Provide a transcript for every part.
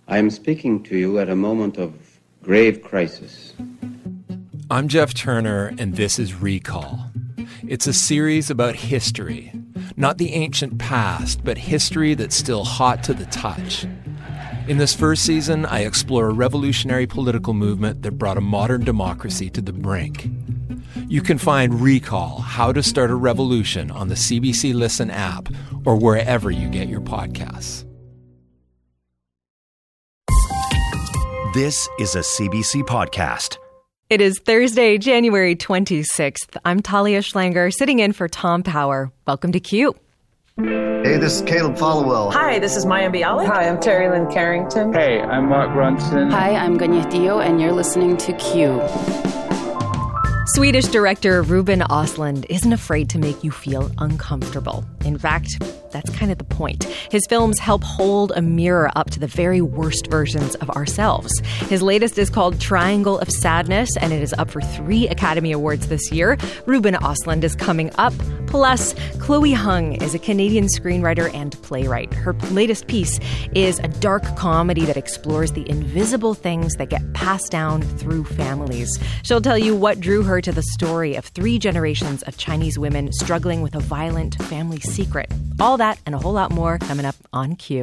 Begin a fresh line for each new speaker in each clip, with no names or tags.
I am speaking to you at a moment of grave crisis.
I'm Jeff Turner, and this is Recall. It's a series about history. Not the ancient past, but history that's still hot to the touch. In this first season, I explore a revolutionary political movement that brought a modern democracy to the brink. You can find Recall, How to Start a Revolution on the CBC Listen app or wherever you get your podcasts.
This is a CBC podcast.
It is Thursday, January 26th. I'm Talia Schlanger, sitting in for Tom Power. Welcome to Q.
Hey, this is Caleb Followell.
Hi, this is Maya Bialik.
Hi, I'm Terry Lynn Carrington.
Hey, I'm Mark Ronson.
Hi, I'm Gunya Dio, and you're listening to Q.
Swedish director Ruben Östlund isn't afraid to make you feel uncomfortable. In fact, that's kind of the point. His films help hold a mirror up to the very worst versions of ourselves. His latest is called Triangle of Sadness, and it is up for 3 Academy Awards this year. Ruben Östlund is coming up. Plus, Chloe Hung is a Canadian screenwriter and playwright. Her latest piece is a dark comedy that explores the invisible things that get passed down through families. She'll tell you what drew her to the story of 3 generations of Chinese women struggling with a violent family secret. All that and a whole lot more coming up on Q.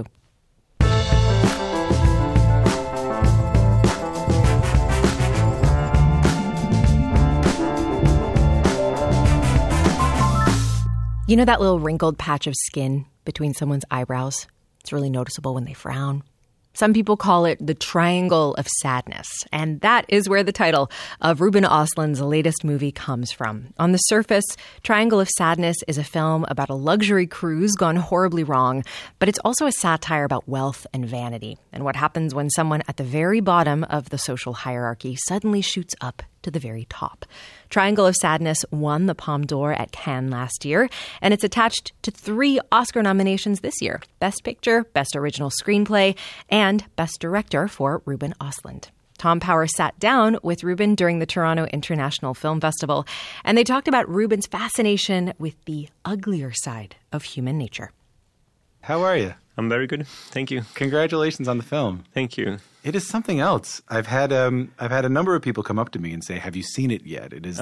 You know that little wrinkled patch of skin between someone's eyebrows? It's really noticeable when they frown. Some people call it the Triangle of Sadness, and that is where the title of Ruben Östlund's latest movie comes from. On the surface, Triangle of Sadness is a film about a luxury cruise gone horribly wrong, but it's also a satire about wealth and vanity, and what happens when someone at the very bottom of the social hierarchy suddenly shoots up to the very top. Triangle of Sadness won the Palme d'Or at Cannes last year, and it's attached to 3 Oscar nominations this year: Best Picture, Best Original Screenplay, and Best Director for Ruben Östlund. Tom Power sat down with Ruben during the Toronto International Film Festival, and they talked about Ruben's fascination with the uglier side of human nature.
How are you?
I'm very good. Thank you.
Congratulations on the film.
Thank you.
It is something else. I've had a number of people come up to me and say, "Have you seen it yet?" It's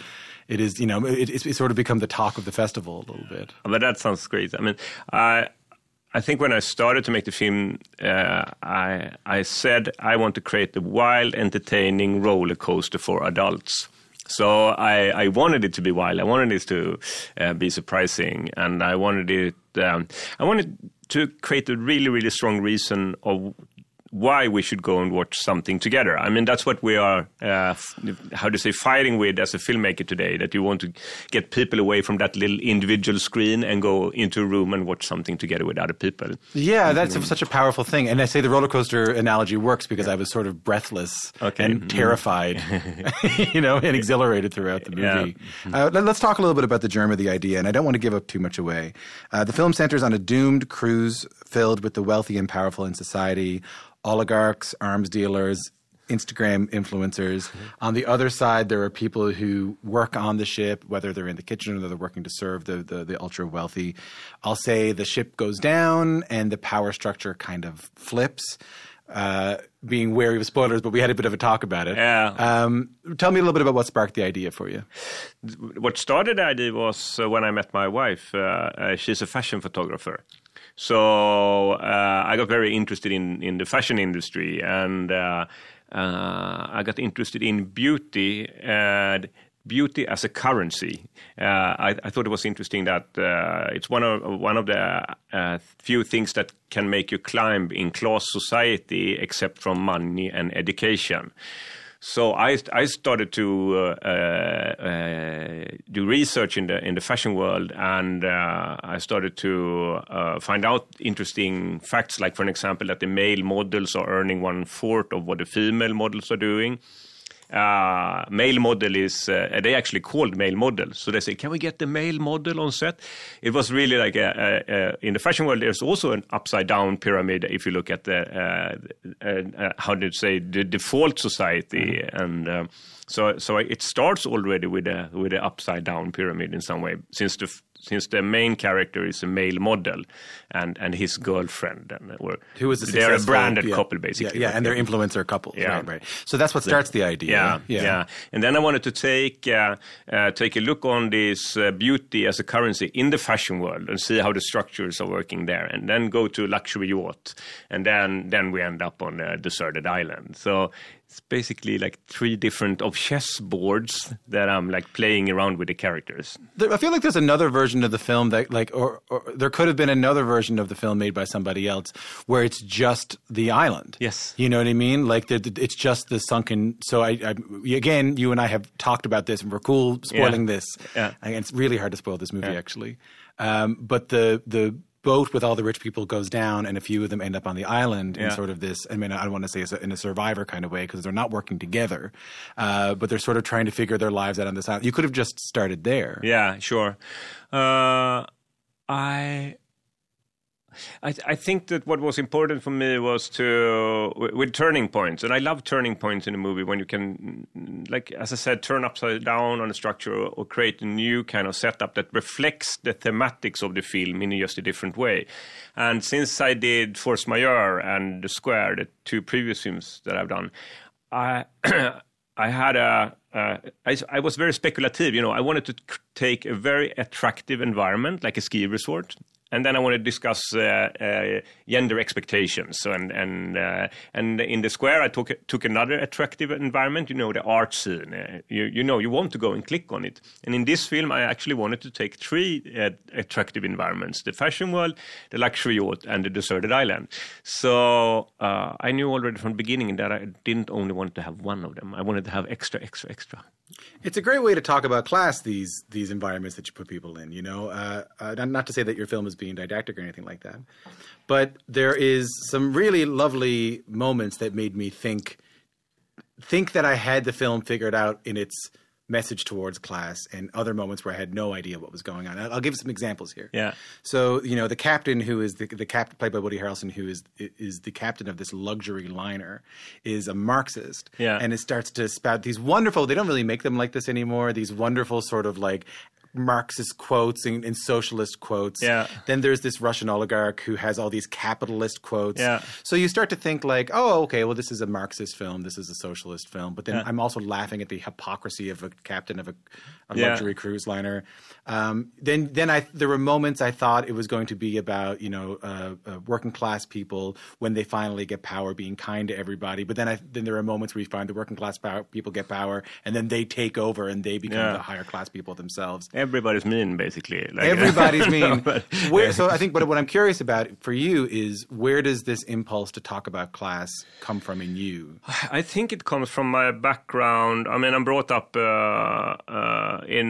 sort of become the talk of the festival a little bit.
But that sounds great. I mean, I think when I started to make the film, I said I want to create a wild, entertaining roller coaster for adults. So I wanted it to be wild. I wanted it to be surprising, and I wanted it. I wanted to create a really, really strong reason of why we should go and watch something together. I mean, that's what we are, fighting with as a filmmaker today, that you want to get people away from that little individual screen and go into a room and watch something together with other people.
Yeah, that's such a powerful thing. And I say the roller coaster analogy works because I was sort of breathless and terrified, and exhilarated throughout the movie. Yeah. Let's talk a little bit about the germ of the idea, and I don't want to give up too much away. The film centers on a doomed cruise filled with the wealthy and powerful in society, oligarchs, arms dealers, Instagram influencers. On the other side, there are people who work on the ship, whether they're in the kitchen or they're working to serve the ultra-wealthy. I'll say the ship goes down and the power structure kind of flips, being wary of spoilers, but we had a bit of a talk about it.
Yeah.
Tell me a little bit about what sparked the idea for you.
What started the idea was when I met my wife. She's a fashion photographer. So I got very interested in the fashion industry, and I got interested in beauty and beauty as a currency. I thought it was interesting that it's one of the few things that can make you climb in class society, except from money and education. So I started to do research in the fashion world, and I started to find out interesting facts, like, for an example, that the male models are earning 1/4 of what the female models are doing. Male model is, they actually called male model. So they say, can we get the male model on set? It was really like, in the fashion world, there's also an upside down pyramid. If you look at the default society. And so it starts already with the upside down pyramid in some way, since since the main character is a male model and his girlfriend,
who is
they're a branded couple basically.
Yeah, and they're influencer couples. Yeah. Right. So that's what starts the idea.
Yeah. And then I wanted to take a look on this beauty as a currency in the fashion world and see how the structures are working there, and then go to luxury yacht, and then we end up on a deserted island. So it's basically like 3 different of chess boards that I'm like playing around with the characters.
I feel like there's another version of the film that or there could have been another version of the film made by somebody else where it's just the island.
Yes.
You know what I mean? Like it's just the sunken. So again, you and I have talked about this and we're cool spoiling this.
Yeah.
And it's really hard to spoil this movie actually. But the boat with all the rich people goes down, and a few of them end up on the island in sort of this, I mean, I don't want to say in a Survivor kind of way because they're not working together, but they're sort of trying to figure their lives out on this island. You could have just started there.
Yeah, sure. I think that what was important for me was with turning points, and I love turning points in a movie when you can, like as I said, turn upside down on a structure or create a new kind of setup that reflects the thematics of the film in just a different way. And since I did Force Majeure and The Square, the 2 previous films that I've done, I was very speculative. You know, I wanted to take a very attractive environment, like a ski resort. And then I want to discuss gender expectations. So, and in The Square, I took another attractive environment, you know, the art scene. You want to go and click on it. And in this film, I actually wanted to take 3 attractive environments: the fashion world, the luxury yacht, and the deserted island. So I knew already from the beginning that I didn't only want to have one of them. I wanted to have extra.
It's a great way to talk about class, these environments that you put people in, you know. Not to say that your film is being didactic or anything like that, but there is some really lovely moments that made me think that I had the film figured out in its message towards class, and other moments where I had no idea what was going on. I'll give some examples here.
Yeah.
So, you know, the captain, who is the captain played by Woody Harrelson, who is the captain of this luxury liner, is a Marxist.
Yeah.
And it starts to spout these wonderful, they don't really make them like this anymore, these wonderful sort of like Marxist quotes and socialist quotes.
Yeah.
Then there's this Russian oligarch who has all these capitalist quotes.
Yeah.
So you start to think like, oh, okay, well, this is a Marxist film. This is a socialist film. But then I'm also laughing at the hypocrisy of a captain of a luxury cruise liner. Then there were moments I thought it was going to be about, you know, working class people when they finally get power, being kind to everybody. But then there are moments where you find the working class people get power, and then they take over and they become the higher class people themselves.
Everybody's mean, basically. Like,
everybody's mean. So I think, but what I'm curious about for you is, where does this impulse to talk about class come from in you?
I think it comes from my background. I mean, I'm brought up in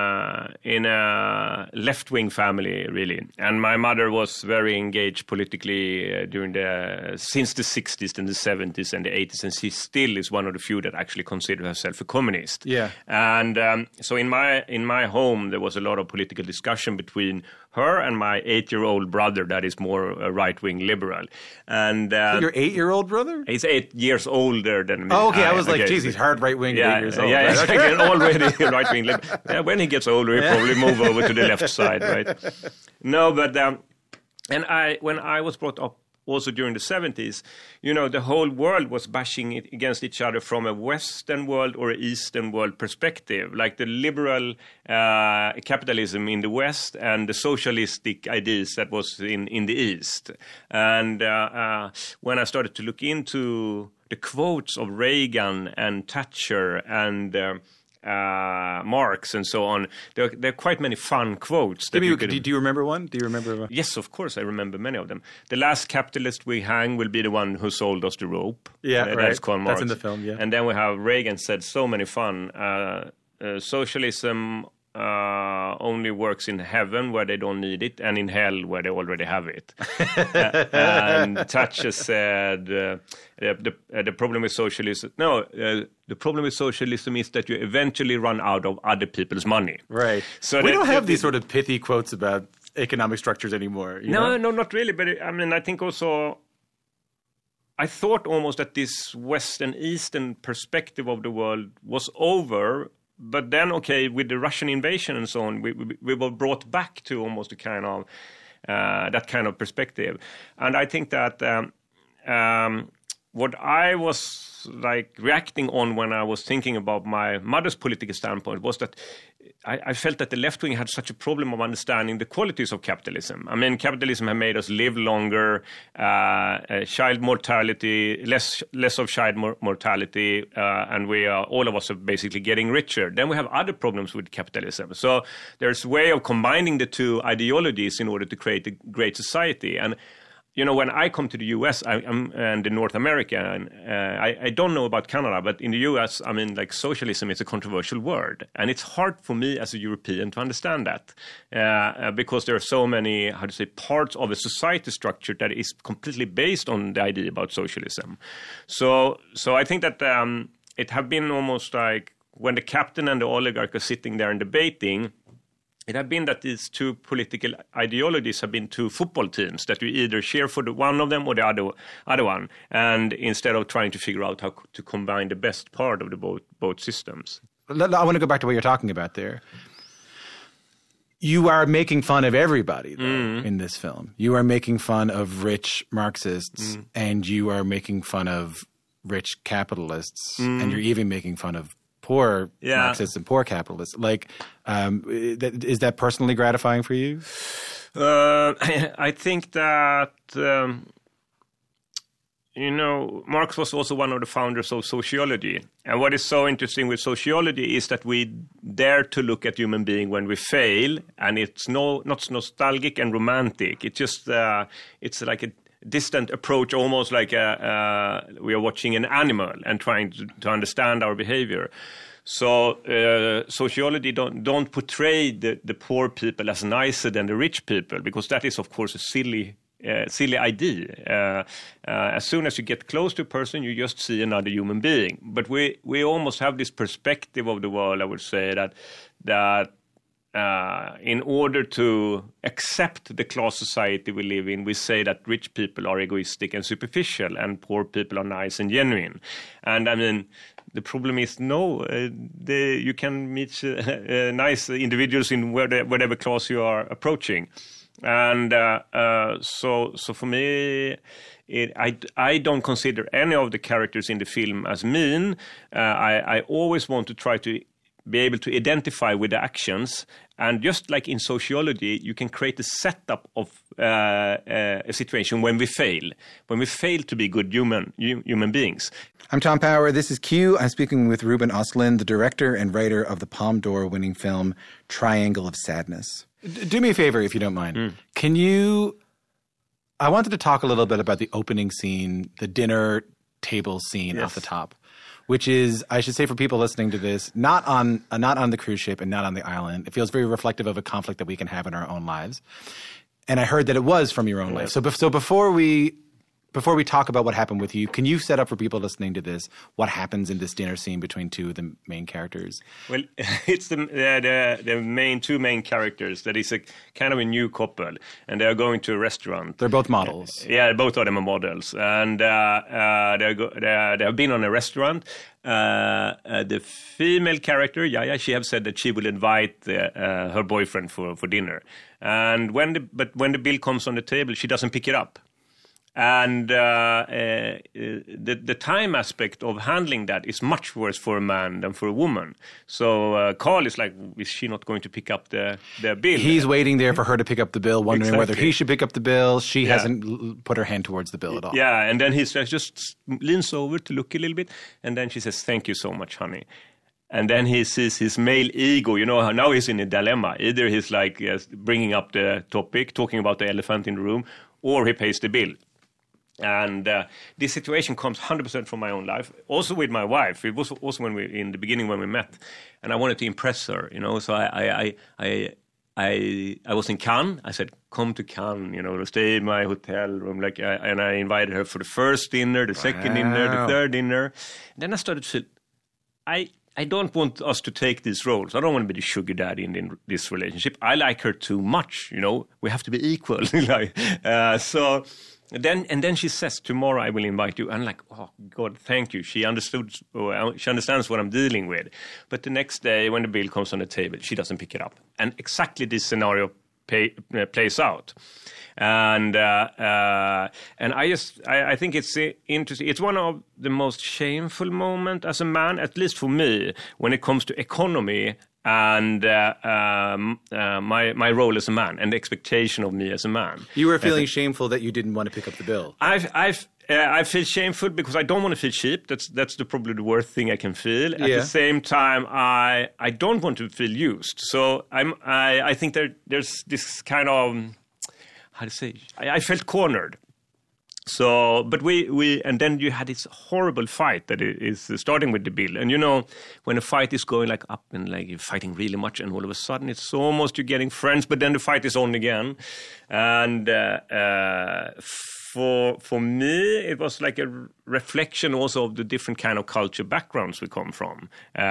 a left-wing family, really, and my mother was very engaged politically since the 60s and the 70s and the 80s, and she still is one of the few that actually consider herself a communist.
Yeah,
and so in my home, there was a lot of political discussion between her and my 8-year-old brother that is more a right-wing liberal. And
your 8-year-old brother?
He's 8 years older than me.
Oh, okay. I was like, geez, he's hard right-wing at 8 years old.
Yeah,
right?
okay. Already right-wing liberal. Yeah, when he gets older, he'll probably move over to the left side, right? No, but when I was brought up also during the 70s, you know, the whole world was bashing it against each other from a Western world or Eastern world perspective, like the liberal capitalism in the West and the socialistic ideas that was in the East. And when I started to look into the quotes of Reagan and Thatcher and Marx and so on, there are quite many fun quotes.
Do you remember one? Do you remember?
Yes, of course, I remember many of them. The last capitalist we hang will be the one who sold us the rope.
Yeah, right.
That's Karl Marx.
That's in the film, yeah.
And then we have Reagan said so many fun. Socialism only works in heaven where they don't need it, and in hell where they already have it. And Thatcher said the problem with socialism. The problem with socialism is that you eventually run out of other people's money.
Right. So we don't have these sort of pithy quotes about economic structures anymore.
No, not really. But I mean, I think also, I thought almost that this West and Eastern perspective of the world was over but then, okay, with the Russian invasion and so on, we were brought back to almost a kind of that kind of perspective. And I think that what I was like reacting on when I was thinking about my mother's political standpoint was that I felt that the left wing had such a problem of understanding the qualities of capitalism. I mean, capitalism has made us live longer, child mortality, less of child mortality, and we are, all of us are basically getting richer. Then we have other problems with capitalism. So there's a way of combining the two ideologies in order to create a great society. And you know, when I come to the U.S. and in North America, and I don't know about Canada, but in the U.S., I mean, like socialism is a controversial word. And it's hard for me as a European to understand that because there are so many, parts of a society structure that is completely based on the idea about socialism. So I think that it have been almost like when the captain and the oligarch are sitting there and debating, it has been that these two political ideologies have been two football teams that you either cheer for the one of them or the other one, and instead of trying to figure out how to combine the best part of the both systems.
I want to go back to what you're talking about there. You are making fun of everybody though, in this film. You are making fun of rich Marxists, and you are making fun of rich capitalists, and you're even making fun of poor Marxists and poor capitalists. Like, is that personally gratifying for you?
I think that, Marx was also one of the founders of sociology. And what is so interesting with sociology is that we dare to look at human being when we fail, and it's not nostalgic and romantic. It's just, it's like a distant approach, almost like we are watching an animal and trying to understand our behavior. So sociology don't portray the poor people as nicer than the rich people, because that is, of course, a silly idea. As soon as you get close to a person, you just see another human being. But we almost have this perspective of the world, I would say, that in order to accept the class society we live in, we say that rich people are egoistic and superficial and poor people are nice and genuine. And I mean, the problem is you can meet nice individuals in whatever class you are approaching. And so for me, I don't consider any of the characters in the film as mean. I always want to try to be able to identify with the actions. And just like in sociology, you can create a setup of a situation when we fail to be good human beings.
I'm Tom Power. This is Q. I'm speaking with Ruben Östlund, the director and writer of the Palme d'Or winning film Triangle of Sadness. Do me a favor, if you don't mind. I wanted to talk a little bit about the opening scene, the dinner table scene off the top, which is, I should say for people listening to this, not on the cruise ship and not on the island. It feels very reflective of a conflict that we can have in our own lives. And I heard that it was from your own life. So before we talk about what happened with you, can you set up for people listening to this what happens in this dinner scene between two of the main characters?
Well, it's the two main characters. That is a kind of a new couple, and they are going to a restaurant.
They're both models.
Yeah, both of them are models, and they have been on a restaurant. The female character, Yaya, she have said that she will invite her boyfriend for dinner, and when the bill comes on the table, she doesn't pick it up. And the time aspect of handling that is much worse for a man than for a woman. So Carl is like, is she not going to pick up the bill?
He's waiting there for her to pick up the bill, wondering whether he should pick up the bill. She hasn't put her hand towards the bill at all. Yeah,
and then he just leans over to look a little bit, and then she says, "Thank you so much, honey." And then he sees his male ego. You know, now he's in a dilemma. Either he's like bringing up the topic, talking about the elephant in the room, or he pays the bill. And this situation comes 100% from my own life. Also with my wife. It was also in the beginning when we met, and I wanted to impress her. You know, so I was in Cannes. I said, "Come to Cannes. You know, stay in my hotel room." And I invited her for the first dinner, the second dinner, the third dinner. And then I started to say, I don't want us to take these roles. I don't want to be the sugar daddy in this relationship. I like her too much. You know, we have to be equal. And then she says, tomorrow I will invite you. I'm like, oh, God, thank you. She understands what I'm dealing with. But the next day when the bill comes on the table, she doesn't pick it up. And exactly this scenario plays out. And I think it's interesting. It's one of the most shameful moments as a man, at least for me, when it comes to economy and my role as a man and the expectation of me as a man.
You were feeling shameful that you didn't want to pick up the bill.
I feel shameful because I don't want to feel cheap. That's probably the worst thing I can feel. At the same time, I don't want to feel used. So I think there's this kind of, how to say, I felt cornered. So, but and then you had this horrible fight that is starting with the bill. And when a fight is going like up and like you're fighting really much, and all of a sudden it's almost you're getting friends, but then the fight is on again. And for me, it was like a reflection also of the different kind of culture backgrounds we come from.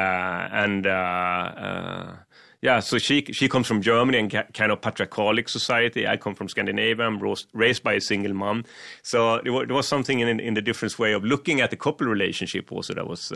So she comes from Germany and kind of patriarchalic society. I come from Scandinavia. I'm raised by a single mom. So there was something in the different way of looking at the couple relationship also that was,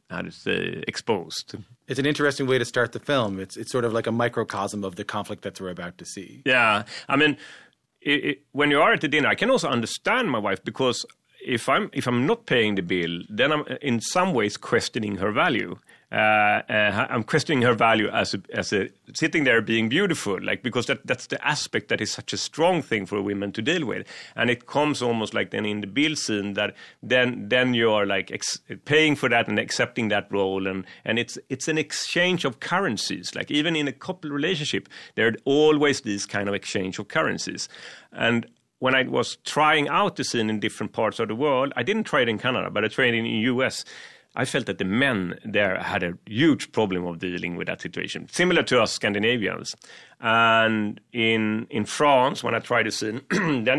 exposed.
It's an interesting way to start the film. It's sort of like a microcosm of the conflict that we're about to see.
Yeah. I mean, when you are at the dinner, I can also understand my wife because if I'm not paying the bill, then I'm in some ways questioning her value. I'm questioning her value as a sitting there being beautiful, like because that's the aspect that is such a strong thing for women to deal with, and it comes almost like then in the bill scene that then you're like paying for that and accepting that role, and it's an exchange of currencies. Like even in a couple relationship, there are always these kind of exchange of currencies, and when I was trying out the scene in different parts of the world, I didn't try it in Canada, but I tried it in the US. I felt that the men there had a huge problem of dealing with that situation, similar to us Scandinavians. And in France, when I tried the scene, then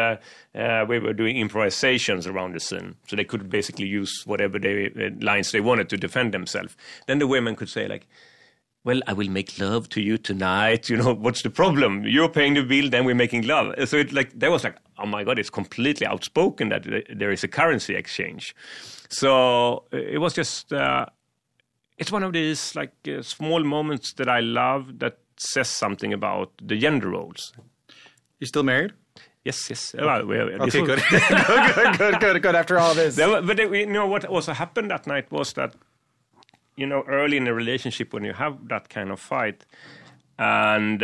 we were doing improvisations around the scene, so they could basically use whatever lines they wanted to defend themselves. Then the women could say like, well, I will make love to you tonight. What's the problem? You're paying the bill, then we're making love. So that was like, oh my God, it's completely outspoken that there is a currency exchange. So it was just, it's one of these like small moments that I love that says something about the gender roles.
You still married?
Yes.
Okay, good. Good. After all this.
But what also happened that night was that, early in a relationship when you have that kind of fight and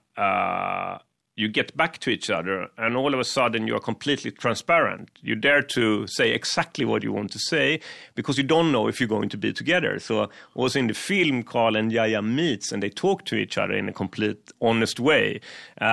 you get back to each other and all of a sudden you're completely transparent. You dare to say exactly what you want to say because you don't know if you're going to be together. So also in the film, Carl and Yahya meets and they talk to each other in a complete honest way.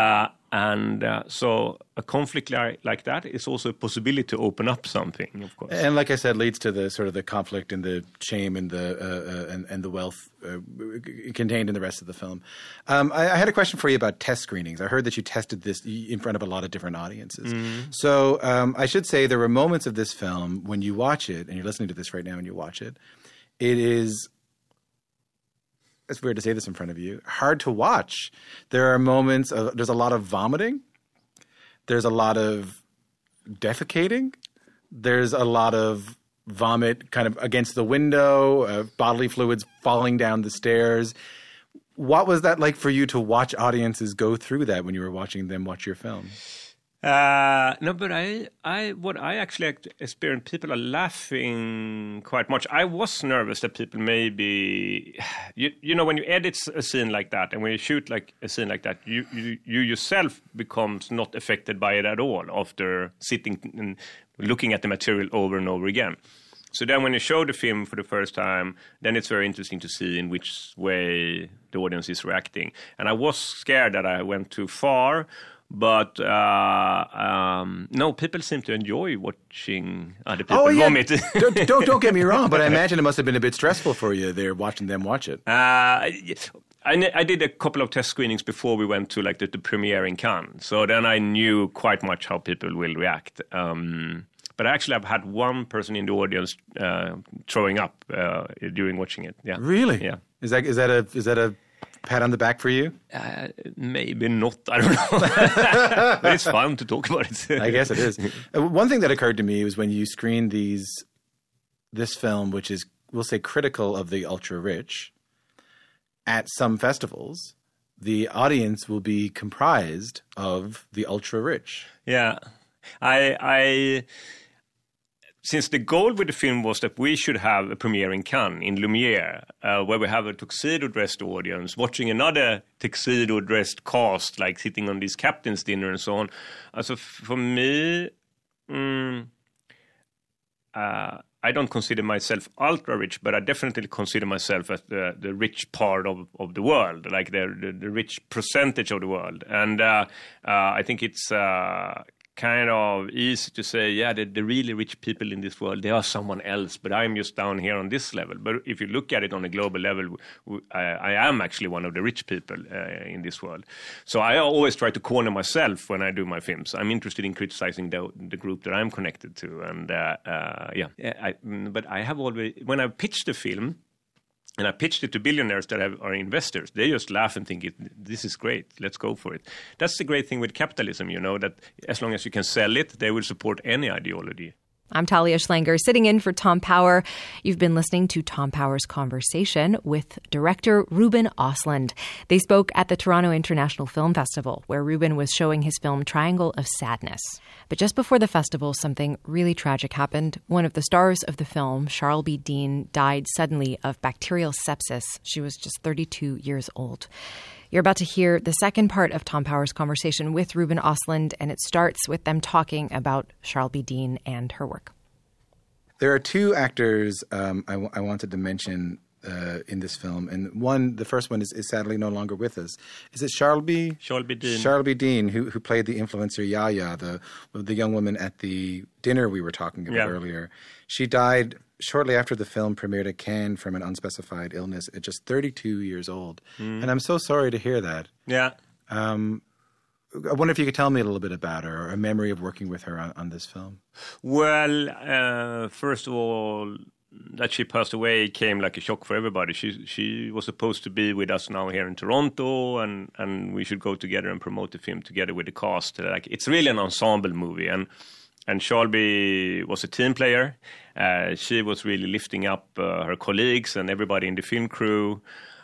So a conflict like that is also a possibility to open up something, of course.
And like I said, leads to the sort of the conflict and the shame and the wealth contained in the rest of the film. I had a question for you about test screenings. I heard that you tested this in front of a lot of different audiences. Mm-hmm. So I should say there were moments of this film when you watch it, and you're listening to this right now and you watch it, it is... It's weird to say this in front of you. Hard to watch. There are moments there's a lot of vomiting. There's a lot of defecating. There's a lot of vomit kind of against the window, bodily fluids falling down the stairs. What was that like for you to watch audiences go through that when you were watching them watch your film?
No, but what I actually experienced, people are laughing quite much. I was nervous that people maybe, when you edit a scene like that and when you shoot like a scene like that, you yourself becomes not affected by it at all after sitting and looking at the material over and over again. So then when you show the film for the first time, then it's very interesting to see in which way the audience is reacting. And I was scared that I went too far. But no, people seem to enjoy watching other people vomit.
don't get me wrong, but I imagine it must have been a bit stressful for you there watching them watch it.
I did a couple of test screenings before we went to like the premiere in Cannes, so then I knew quite much how people will react. But actually, I've had one person in the audience throwing up during watching it. Yeah,
really?
Yeah.
Is that a pat on the back for you?
Maybe not. I don't know. But it's fun to talk about it.
I guess it is. One thing that occurred to me was when you screened this film, which is, we'll say, critical of the ultra-rich, at some festivals, the audience will be comprised of the ultra-rich.
Yeah. I since the goal with the film was that we should have a premiere in Cannes, in Lumiere, where we have a tuxedo-dressed audience watching another tuxedo-dressed cast, like sitting on this captain's dinner and so on. So for me, I don't consider myself ultra-rich, but I definitely consider myself as the rich part of the world, like the rich percentage of the world. And I think it's kind of easy to say, yeah, the really rich people in this world, they are someone else, but I'm just down here on this level. But if you look at it on a global level, I am actually one of the rich people in this world. So I always try to corner myself when I do my films. I'm interested in criticizing the group that I'm connected to. And but I have always, when I pitched the film, and I pitched it to billionaires that are investors, they just laugh and think, this is great, let's go for it. That's the great thing with capitalism, that as long as you can sell it, they will support any ideology.
I'm Talia Schlanger, sitting in for Tom Power. You've been listening to Tom Power's conversation with director Ruben Östlund. They spoke at the Toronto International Film Festival, where Ruben was showing his film Triangle of Sadness. But just before the festival, something really tragic happened. One of the stars of the film, Charlbi Dean, died suddenly of bacterial sepsis. She was just 32 years old. You're about to hear the second part of Tom Power's conversation with Ruben Östlund, and it starts with them talking about Charlbi Dean and her work.
There are two actors I wanted to mention in this film, and the first one is sadly no longer with us. Is it Charlbi?
Charlbi Dean.
Charlbi Dean, who played the influencer Yaya, the young woman at the dinner we were talking about earlier. She died shortly after the film premiered at Cannes from an unspecified illness at just 32 years old. And I'm so sorry to hear that.
Yeah.
I wonder if you could tell me a little bit about her, or a memory of working with her on this film.
Well, first of all, that she passed away came like a shock for everybody. She was supposed to be with us now here in Toronto, and we should go together and promote the film together with the cast. Like, it's really an ensemble movie, and Charlbi was a team player. She was really lifting up her colleagues and everybody in the film crew.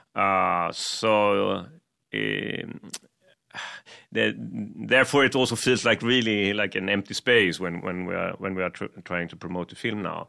Therefore, it also feels like really like an empty space when we are trying to promote the film now.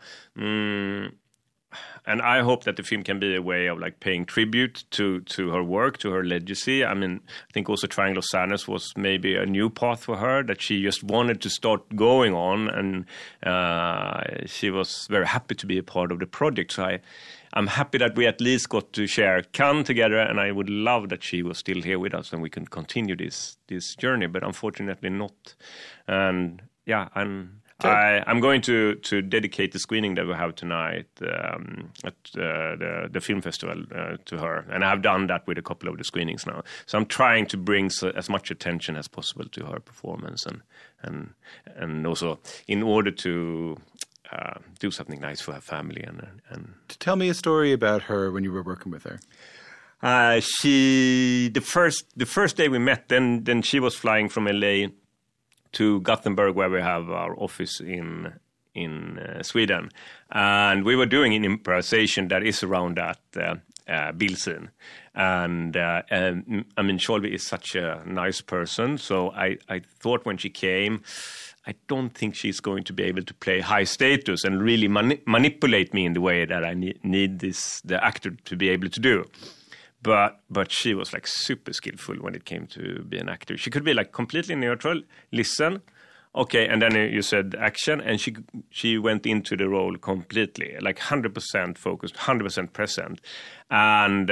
And I hope that the film can be a way of like paying tribute to her work, to her legacy. I mean, I think also Triangle of Sadness was maybe a new path for her that she just wanted to start going on, and she was very happy to be a part of the project. So I'm happy that we at least got to share Cannes together, and I would love that she was still here with us and we can continue this journey, but unfortunately not. And yeah, I'm going to dedicate the screening that we have tonight at the film festival to her, and I've done that with a couple of the screenings now. So I'm trying to bring as much attention as possible to her performance, and also in order to do something nice for her family. And
tell me a story about her when you were working with her.
The first day we met, then she was flying from LA to Gothenburg, where we have our office in Sweden, and we were doing an improvisation that is around that bill scene. And I mean, Charlbi is such a nice person, so I thought when she came, I don't think she's going to be able to play high status and really manipulate me in the way that I need the actor to be able to do. But she was like super skillful when it came to be an actor. She could be like completely neutral, listen, okay, and then you said action, and she went into the role completely, like 100% focused, 100% present. And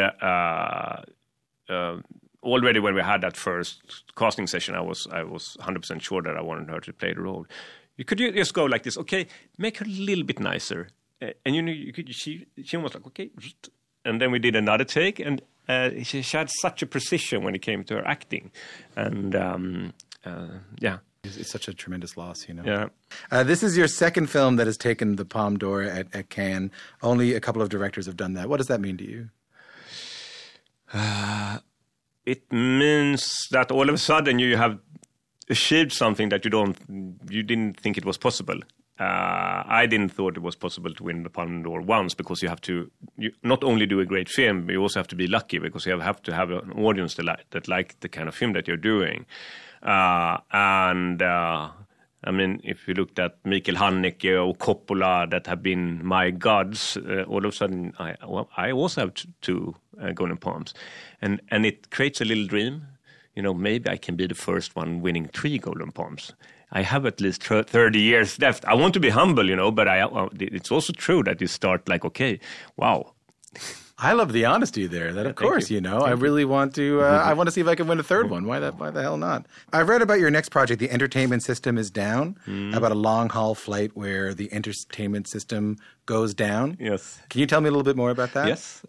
already when we had that first casting session, I was 100% sure that I wanted her to play the role. You could just go like this, okay, make her a little bit nicer, and she was like, okay, and then we did another take, and she had such a precision when it came to her acting, and yeah.
It's such a tremendous loss,
Yeah.
This is your second film that has taken the Palme d'Or at Cannes. Only a couple of directors have done that. What does that mean to you?
it means that all of a sudden you have achieved something that you didn't think it was possible. I didn't thought it was possible to win the Palme d'Or once, because you not only do a great film, but you also have to be lucky, because you have to have an audience that like the kind of film that you're doing. I mean, if you looked at Michael Haneke or Coppola, that have been my gods, all of a sudden I also have two Golden Palms, and it creates a little dream. Maybe I can be the first one winning 3 Golden Palms. I have at least 30 years left. I want to be humble, but it's also true that you start like, okay, wow.
I love the honesty there. That, of course, I really want to. I want to see if I can win a third one. Why the hell not? I've read about your next project, The Entertainment System is Down, about a long haul flight where the entertainment system goes down.
Yes.
Can you tell me a little bit more about that?
Yes.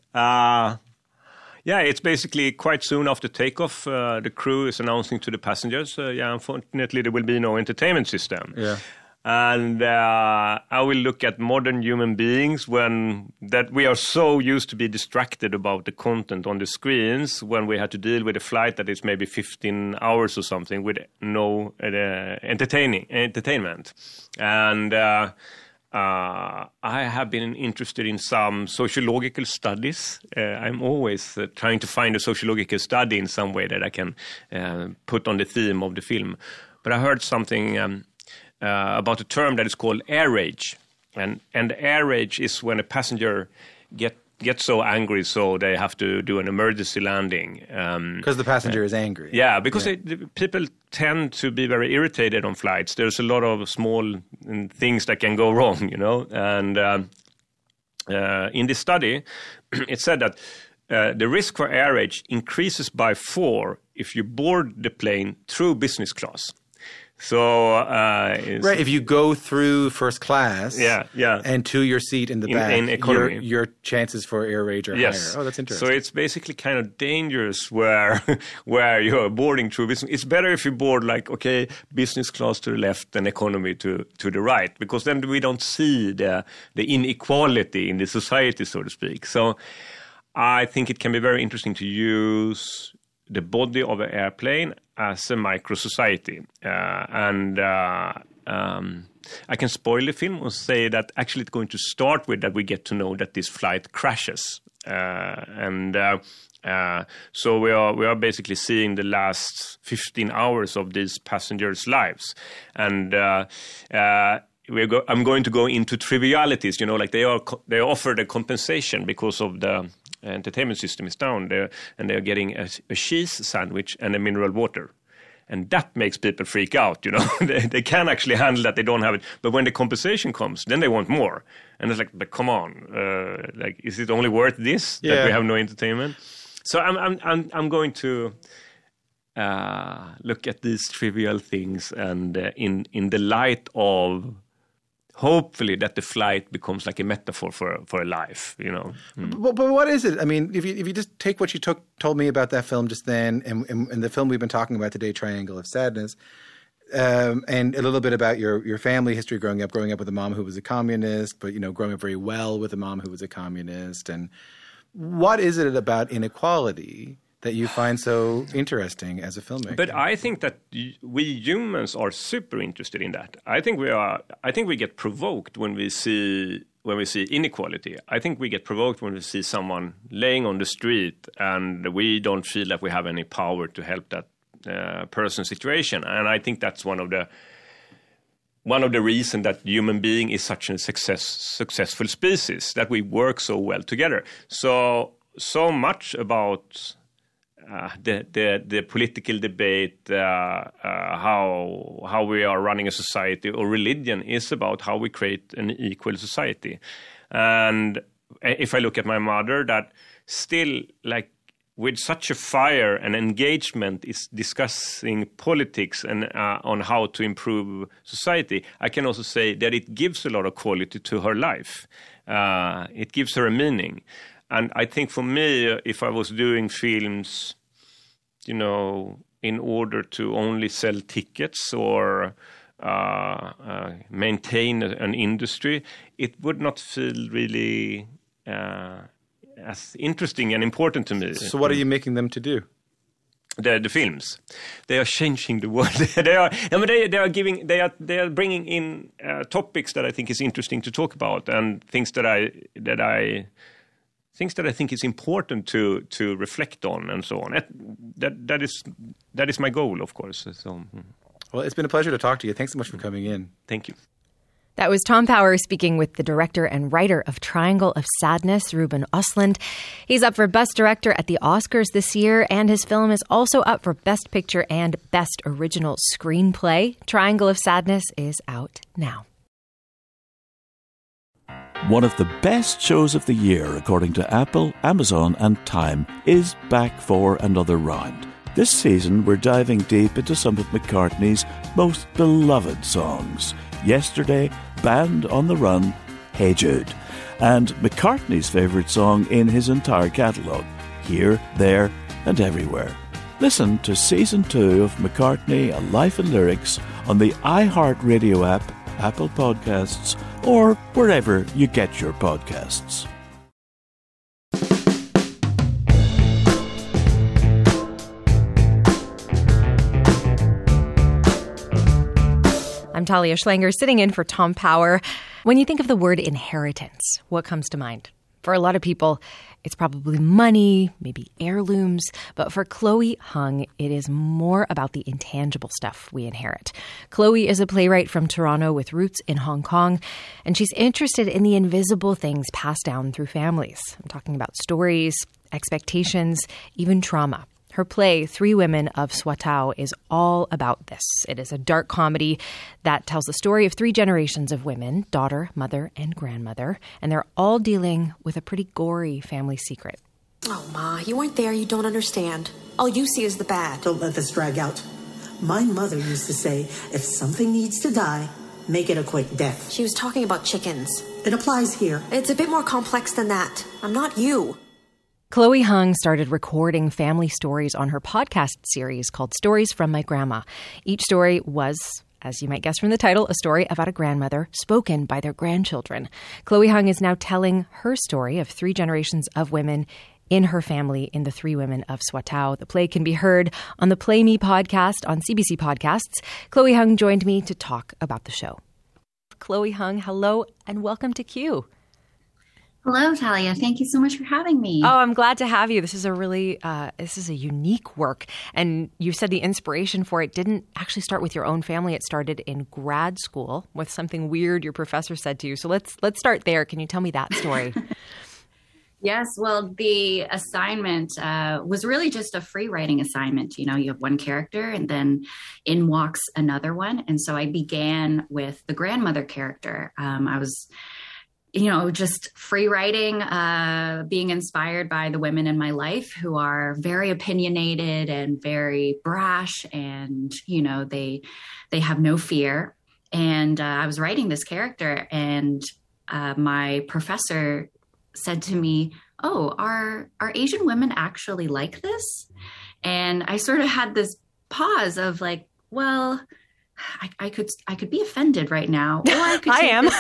It's basically quite soon after takeoff. The crew is announcing to the passengers, unfortunately, there will be no entertainment system.
Yeah.
And I will look at modern human beings that we are so used to be distracted about the content on the screens, when we had to deal with a flight that is maybe 15 hours or something with no entertainment. And I have been interested in some sociological studies. I'm always trying to find a sociological study in some way that I can put on the theme of the film. But I heard something about a term that is called air rage. And air rage is when a passenger gets so angry so they have to do an emergency landing.
Because the passenger is angry.
Yeah, because people tend to be very irritated on flights. There's a lot of small things that can go wrong, And in this study, it said that the risk for air rage increases by 4 if you board the plane through business class. So
right, if you go through first class, and to your seat in the back,
in economy,
your chances for air rage are higher. Oh, that's interesting.
So it's basically kind of dangerous where you're boarding through business. It's better if you board business class to the left and economy to the right, because then we don't see the inequality in the society, so to speak. So I think it can be very interesting to use the body of an airplane as a micro-society. I can spoil the film and say that actually it's going to start with that we get to know that this flight crashes. So we are basically seeing the last 15 hours of these passengers' lives. And I'm going to go into trivialities, they are offered a compensation because of the entertainment system is down there, and they're getting a cheese sandwich and a mineral water. And that makes people freak out, They can actually handle that, they don't have it. But when the compensation comes, then they want more. And it's but come on, is it only worth this that we have no entertainment? So I'm going to look at these trivial things, and in the light of hopefully that the flight becomes like a metaphor for a life,
But what is it? I mean, if you just take what you told me about that film just then, and the film we've been talking about today, Triangle of Sadness, and a little bit about your family history growing up with a mom who was a communist, but growing up very well with a mom who was a communist, and what is it about inequality that you find so interesting as a filmmaker?
But I think that we humans are super interested in that. I think we get provoked when we see inequality. I think we get provoked when we see someone laying on the street and we don't feel that we have any power to help that person's situation. And I think that's one of the reasons that human being is such a successful species, that we work so well together. So much about the political debate, how we are running a society, or religion is about how we create an equal society. And if I look at my mother, that still with such a fire and engagement is discussing politics and on how to improve society, I can also say that it gives a lot of quality to her life. It gives her a meaning. And I think for me, if I was doing films, in order to only sell tickets or maintain an industry, it would not feel really as interesting and important to me.
So what are you making them to do?
the films. They are changing the world. they are bringing in topics that I think is interesting to talk about, and things that I think is important to reflect on, and so on. That is my goal, of course. So,
well, it's been a pleasure to talk to you. Thanks so much for coming in.
Thank you.
That was Tom Power speaking with the director and writer of Triangle of Sadness, Ruben Östlund. He's up for Best Director at the Oscars this year, and his film is also up for Best Picture and Best Original Screenplay. Triangle of Sadness is out now.
One of the best shows of the year, according to Apple, Amazon and Time, is back for another round. This season, we're diving deep into some of McCartney's most beloved songs. Yesterday, Band on the Run, Hey Jude, and McCartney's favourite song in his entire catalogue, Here, There and Everywhere. Listen to Season 2 of McCartney, A Life in Lyrics on the iHeartRadio app, Apple Podcasts, or wherever you get your podcasts.
I'm Talia Schlanger, sitting in for Tom Power. When you think of the word inheritance, what comes to mind? For a lot of people, it's probably money, maybe heirlooms. But for Chloe Hung, it is more about the intangible stuff we inherit. Chloe is a playwright from Toronto with roots in Hong Kong, and she's interested in the invisible things passed down through families. I'm talking about stories, expectations, even trauma. Her play, Three Women of Swatow, is all about this. It is a dark comedy that tells the story of three generations of women, daughter, mother, and grandmother, and they're all dealing with a pretty gory family secret.
Oh, Ma, you weren't there. You don't understand. All you see is the bad.
Don't let this drag out. My mother used to say, if something needs to die, make it a quick death.
She was talking about chickens.
It applies here.
It's a bit more complex than that. I'm not you.
Chloe Hung started recording family stories on her podcast series called Stories from My Grandma. Each story was, as you might guess from the title, a story about a grandmother spoken by their grandchildren. Chloe Hung is now telling her story of three generations of women in her family in the Three Women of Swatow. The play can be heard on the Play Me podcast on CBC Podcasts. Chloe Hung joined me to talk about the show. Chloe Hung, hello and welcome to Q.
Hello, Talia. Thank you so much for having me.
Oh, I'm glad to have you. This is a unique work. And you said the inspiration for it didn't actually start with your own family. It started in grad school with something weird your professor said to you. So let's start there. Can you tell me that story?
Yes. Well, the assignment was really just a free writing assignment. You know, you have one character and then in walks another one. And so I began with the grandmother character. I was just free writing, being inspired by the women in my life who are very opinionated and very brash, and, they have no fear. And I was writing this character, and my professor said to me, "Oh, are Asian women actually like this?" And I sort of had this pause of like, well, I could be offended right now, or I could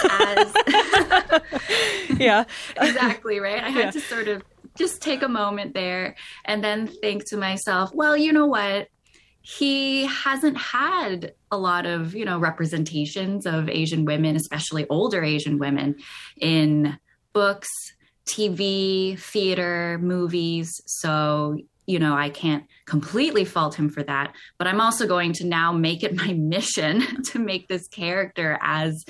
take this as
yeah,
exactly right. I had to sort of just take a moment there and then think to myself, well, you know what? He hasn't had a lot of, representations of Asian women, especially older Asian women, in books, TV, theater, movies. So I can't completely fault him for that, but I'm also going to now make it my mission to make this character as,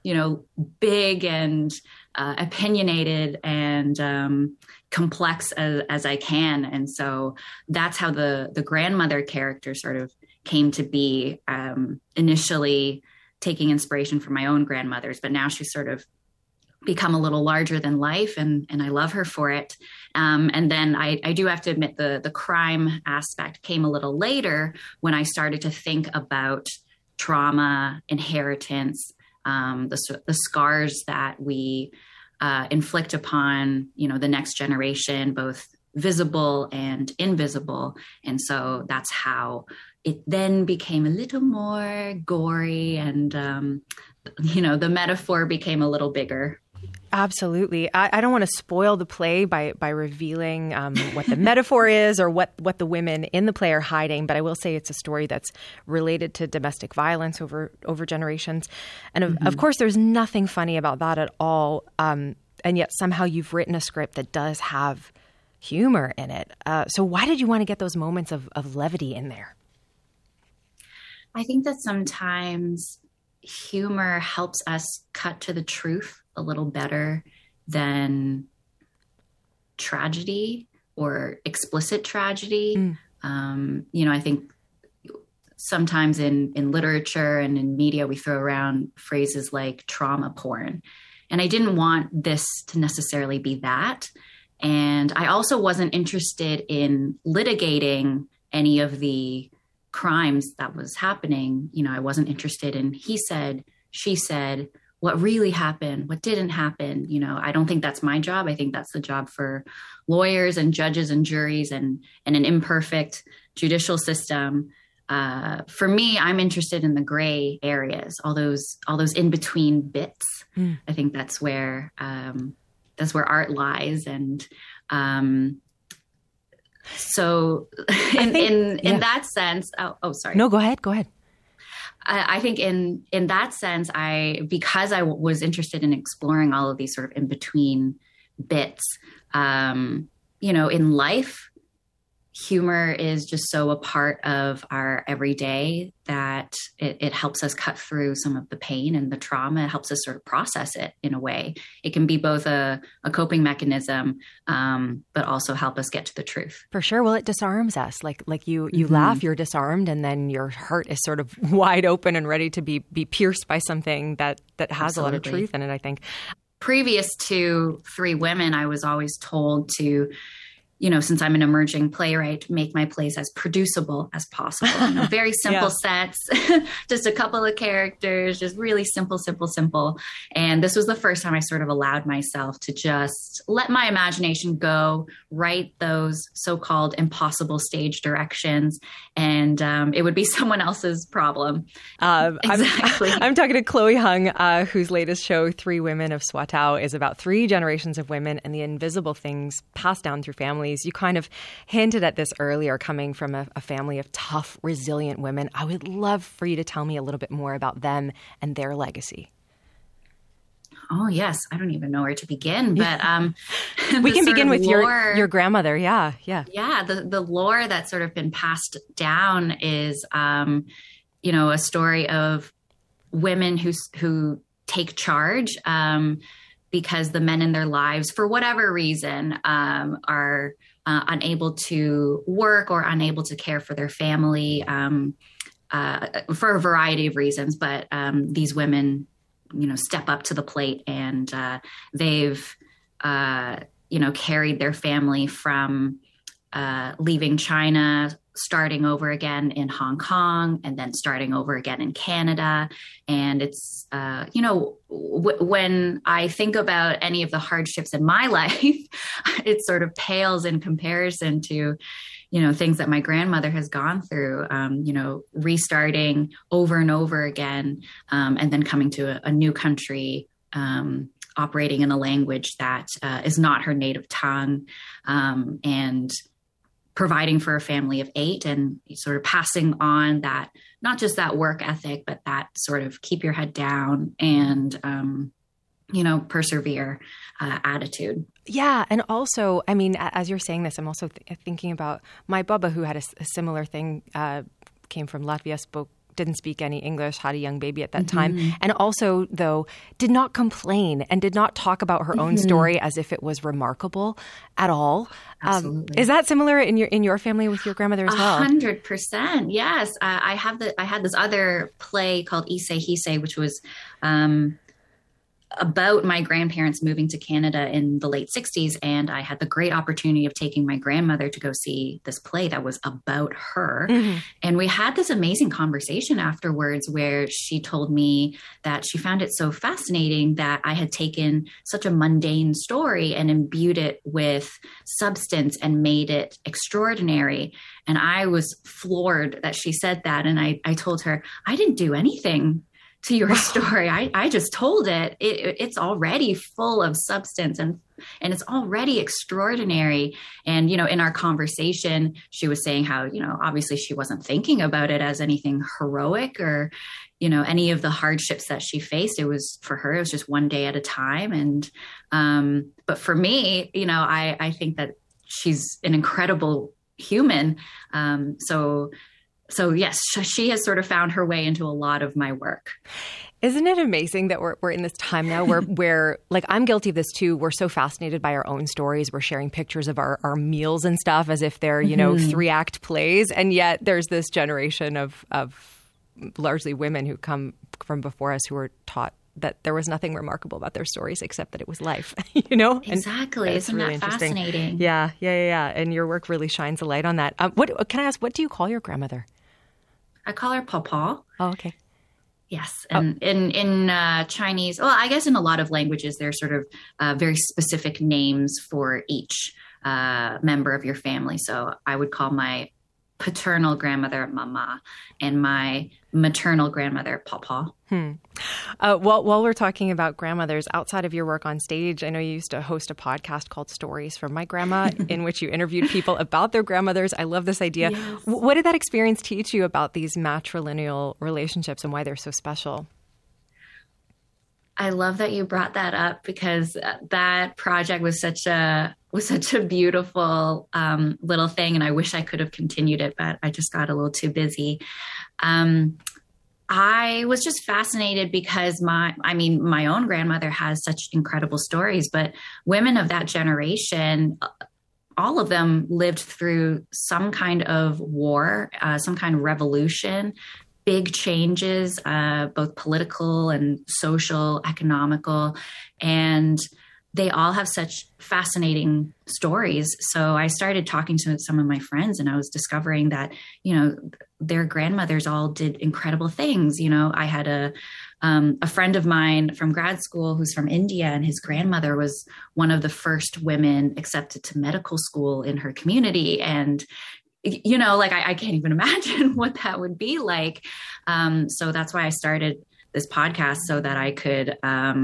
big and opinionated and complex as I can. And so that's how the grandmother character sort of came to be, initially taking inspiration from my own grandmothers, but now she's sort of become a little larger than life, and I love her for it. And then I do have to admit the crime aspect came a little later when I started to think about trauma, inheritance, the scars that we inflict upon, the next generation, both visible and invisible. And so that's how it then became a little more gory, and, the metaphor became a little bigger.
Absolutely. I don't want to spoil the play by revealing what the metaphor is or what the women in the play are hiding, but I will say it's a story that's related to domestic violence over generations. And of course, there's nothing funny about that at all. And yet somehow you've written a script that does have humor in it. So why did you want to get those moments of levity in there?
I think that sometimes humor helps us cut to the truth a little better than tragedy or explicit tragedy. I think sometimes in literature and in media, we throw around phrases like trauma porn. And I didn't want this to necessarily be that. And I also wasn't interested in litigating any of the crimes that was happening. I wasn't interested in he said, she said, what really happened, what didn't happen. I don't think that's my job. I think that's the job for lawyers and judges and juries and an imperfect judicial system. For me, I'm interested in the gray areas, all those in between bits. I think that's where art lies. And so in that sense, sorry.
No, go ahead.
I think in that sense, because I was interested in exploring all of these sort of in between bits, in life, humor is just so a part of our everyday that it helps us cut through some of the pain and the trauma. It helps us sort of process it in a way. It can be both a coping mechanism, but also help us get to the truth.
For sure. Well, it disarms us. Like you laugh, you're disarmed, and then your heart is sort of wide open and ready to be pierced by something that has a lot of truth in it, I think.
Previous to Three Women, I was always told to, since I'm an emerging playwright, make my plays as producible as possible. Very simple sets, just a couple of characters, just really simple. And this was the first time I sort of allowed myself to just let my imagination go, write those so-called impossible stage directions, and it would be someone else's problem. Exactly.
I'm talking to Chloe Hung, whose latest show, Three Women of Swatow, is about three generations of women and the invisible things passed down through families. You kind of hinted at this earlier, coming from a family of tough, resilient women. I would love for you to tell me a little bit more about them and their legacy.
Oh, yes. I don't even know where to begin, but
we can begin with your grandmother. Yeah.
Yeah. The lore that's sort of been passed down is, a story of women who take charge because the men in their lives, for whatever reason, are unable to work or unable to care for their family for a variety of reasons. But these women, step up to the plate, and they've, carried their family from leaving China, starting over again in Hong Kong, and then starting over again in Canada. And it's, when I think about any of the hardships in my life, it sort of pales in comparison to, things that my grandmother has gone through, restarting over and over again, and then coming to a new country, operating in a language that is not her native tongue, and providing for a family of 8 and sort of passing on that, not just that work ethic, but that sort of keep your head down and, persevere attitude.
Yeah. And also, I mean, as you're saying this, I'm also thinking about my Bubba, who had a similar thing, came from Latvia, didn't speak any English, had a young baby at that time. And also, though, did not complain and did not talk about her own story as if it was remarkable at all. Is that similar in your family with your grandmother as well?
100%. Yes. I had this other play called Issei Hissei, which was about my grandparents moving to Canada in the late 60s. And I had the great opportunity of taking my grandmother to go see this play that was about her. And we had this amazing conversation afterwards where she told me that she found it so fascinating that I had taken such a mundane story and imbued it with substance and made it extraordinary. And I was floored that she said that. And I told her, I didn't do anything to your story. I just told it. It's already full of substance and it's already extraordinary. And, you know, in our conversation, she was saying how, you know, obviously she wasn't thinking about it as anything heroic or, you know, any of the hardships that she faced. It was, for her, it was just one day at a time. And, but for me, you know, I think that she's an incredible human. So yes, she has sort of found her way into a lot of my work.
Isn't it amazing that we're in this time now where like, I'm guilty of this too. We're so fascinated by our own stories. We're sharing pictures of our meals and stuff as if they're, you know, 3-act plays. And yet there's this generation of largely women who come from before us who were taught that there was nothing remarkable about their stories except that it was life, you know?
Exactly. Isn't really that fascinating?
Yeah. And your work really shines a light on that. What can I ask, what do you call your grandmother?
I call her Papa.
Oh, okay.
Yes. And in Chinese, well, I guess in a lot of languages, there's sort of very specific names for each member of your family. So I would call my paternal grandmother Mama and my maternal grandmother Papa.
While we're talking about grandmothers, outside of your work on stage, I know you used to host a podcast called Stories from My Grandma, in which you interviewed people about their grandmothers. I love this idea. Yes. What did that experience teach you about these matrilineal relationships and why they're so special?
I love that you brought that up because that project was such a beautiful little thing, and I wish I could have continued it, but I just got a little too busy. I was just fascinated because my own grandmother has such incredible stories, but women of that generation, all of them lived through some kind of war, some kind of revolution, big changes, both political and social, economical, and they all have such fascinating stories. So I started talking to some of my friends and I was discovering that, you know, their grandmothers all did incredible things. You know, I had a friend of mine from grad school who's from India, and his grandmother was one of the first women accepted to medical school in her community. And, you know, like I can't even imagine what that would be like. So that's why I started this podcast so that I could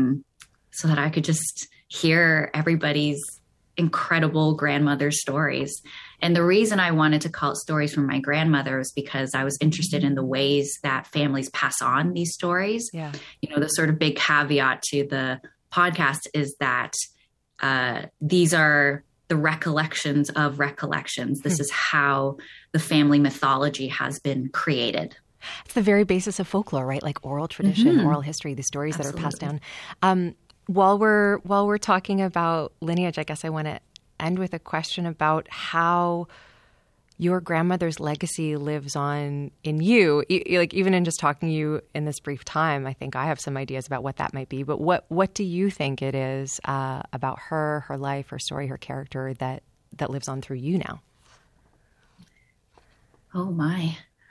just hear everybody's incredible grandmother stories. And the reason I wanted to call it Stories from My Grandmother is because I was interested in the ways that families pass on these stories.
Yeah.
You know, the sort of big caveat to the podcast is that these are the recollections of recollections. This is how the family mythology has been created.
It's the very basis of folklore, right? Like oral tradition, oral history, the stories that are passed down. While we're talking about lineage, I guess I want to end with a question about how your grandmother's legacy lives on in you. Like even in just talking to you in this brief time, I think I have some ideas about what that might be. But what do you think it is about her life, her story, her character that lives on through you now?
Oh my.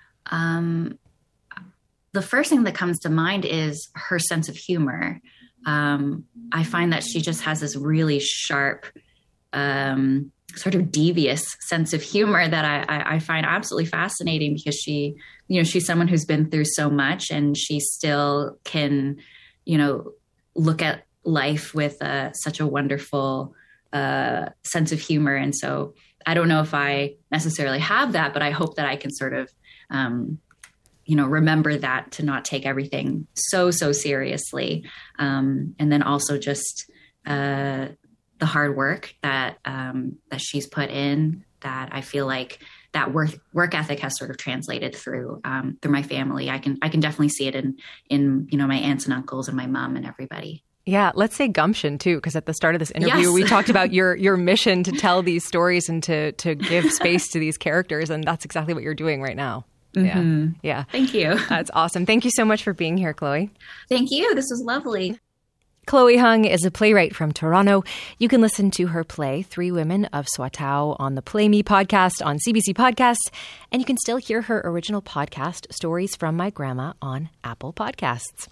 The first thing that comes to mind is her sense of humor. I find that she just has this really sharp, sort of devious sense of humor that I find absolutely fascinating because she's someone who's been through so much and she still can, you know, look at life with such a wonderful sense of humor. And so I don't know if I necessarily have that, but I hope that I can sort of, remember that, to not take everything so seriously. And then also just the hard work that she's put in, that I feel like that work ethic has sort of translated through my family. I can definitely see it in my aunts and uncles and my mom and everybody.
Yeah, let's say gumption too, because at the start of this interview, we talked about your mission to tell these stories and to give space to these characters, and that's exactly what you're doing right now.
Mm-hmm.
Yeah.
Thank you.
That's awesome. Thank you so much for being here, Chloe.
Thank you. This was lovely.
Chloe Hung is a playwright from Toronto. You can listen to her play, Three Women of Swatow, on the Play Me podcast on CBC Podcasts. And you can still hear her original podcast, Stories from My Grandma, on Apple Podcasts.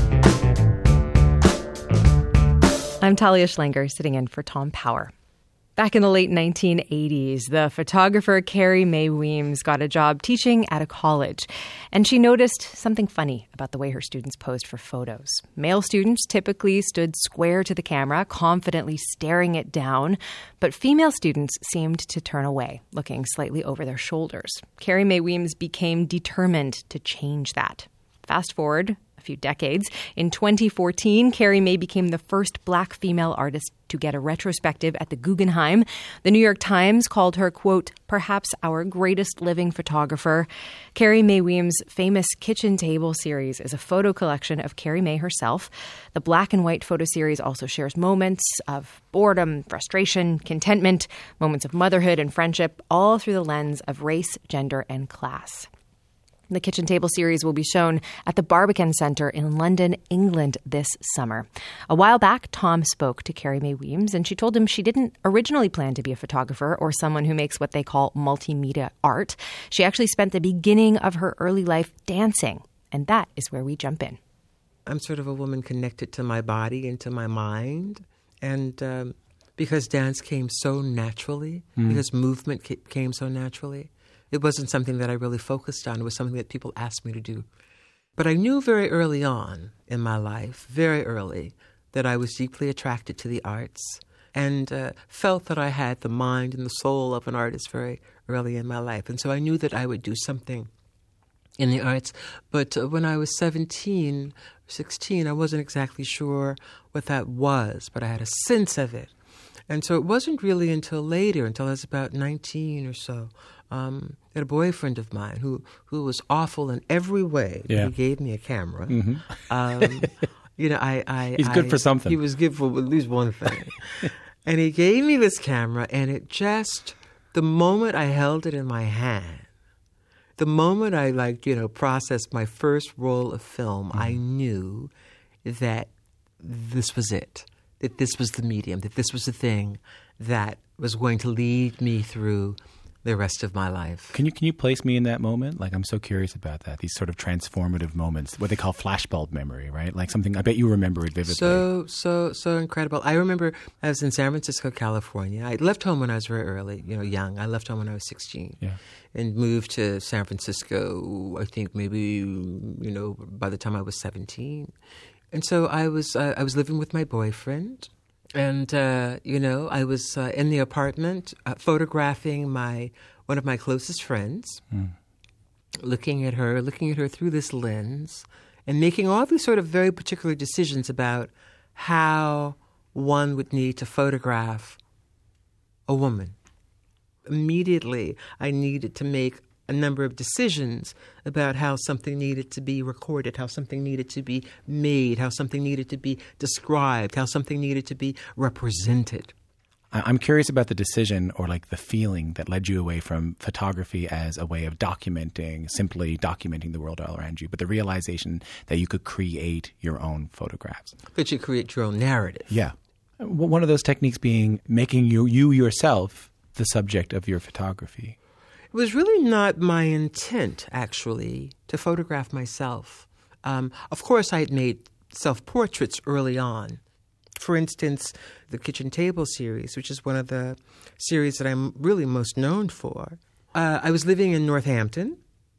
I'm Talia Schlanger, sitting in for Tom Power. Back in the late 1980s, the photographer Carrie Mae Weems got a job teaching at a college, and she noticed something funny about the way her students posed for photos. Male students typically stood square to the camera, confidently staring it down, but female students seemed to turn away, looking slightly over their shoulders. Carrie Mae Weems became determined to change that. Fast forward a few decades. In 2014, Carrie Mae became the first black female artist to get a retrospective at the Guggenheim. The New York Times called her, quote, perhaps our greatest living photographer. Carrie Mae Weems' famous Kitchen Table series is a photo collection of Carrie Mae herself. The black and white photo series also shares moments of boredom, frustration, contentment, moments of motherhood and friendship, all through the lens of race, gender, and class. The Kitchen Table series will be shown at the Barbican Centre in London, England this summer. A while back, Tom spoke to Carrie Mae Weems, and she told him she didn't originally plan to be a photographer or someone who makes what they call multimedia art. She actually spent the beginning of her early life dancing, and that is where we jump in.
I'm sort of a woman connected to my body and to my mind, and because dance came so naturally, because movement came so naturally, it wasn't something that I really focused on. It was something that people asked me to do. But I knew very early on in my life, very early, that I was deeply attracted to the arts and felt that I had the mind and the soul of an artist very early in my life. And so I knew that I would do something in the arts. But when I was 17, 16, I wasn't exactly sure what that was, but I had a sense of it. And so it wasn't really until later, until I was about 19 or so, that a boyfriend of mine who was awful in every way, he gave me a camera. You know,
he's good for something.
He was good for at least one thing. And he gave me this camera, and it just, the moment I held it in my hand, the moment I processed my first roll of film, I knew that this was it. That this was the medium, that this was the thing that was going to lead me through the rest of my life.
Can you place me in that moment? Like, I'm so curious about that, these sort of transformative moments, what they call flashbulb memory, right? Like something, I bet you remember it vividly.
So incredible. I remember I was in San Francisco, California. I left home when I was very early, young. I left home when I was 16 and moved to San Francisco, I think maybe, by the time I was 17. And so I was living with my boyfriend, and I was in the apartment photographing one of my closest friends, looking at her through this lens, and making all these sort of very particular decisions about how one would need to photograph a woman. Immediately, I needed to make a number of decisions about how something needed to be recorded, how something needed to be made, how something needed to be described, how something needed to be represented.
I'm curious about the decision or like the feeling that led you away from photography as a way of simply documenting the world all around you, but the realization that you could create your own photographs.
That you create your own narrative.
Yeah. One of those techniques being making you yourself the subject of your photography.
It was really not my intent, actually, to photograph myself. Of course, I had made self-portraits early on. For instance, the Kitchen Table series, which is one of the series that I'm really most known for. I was living in Northampton,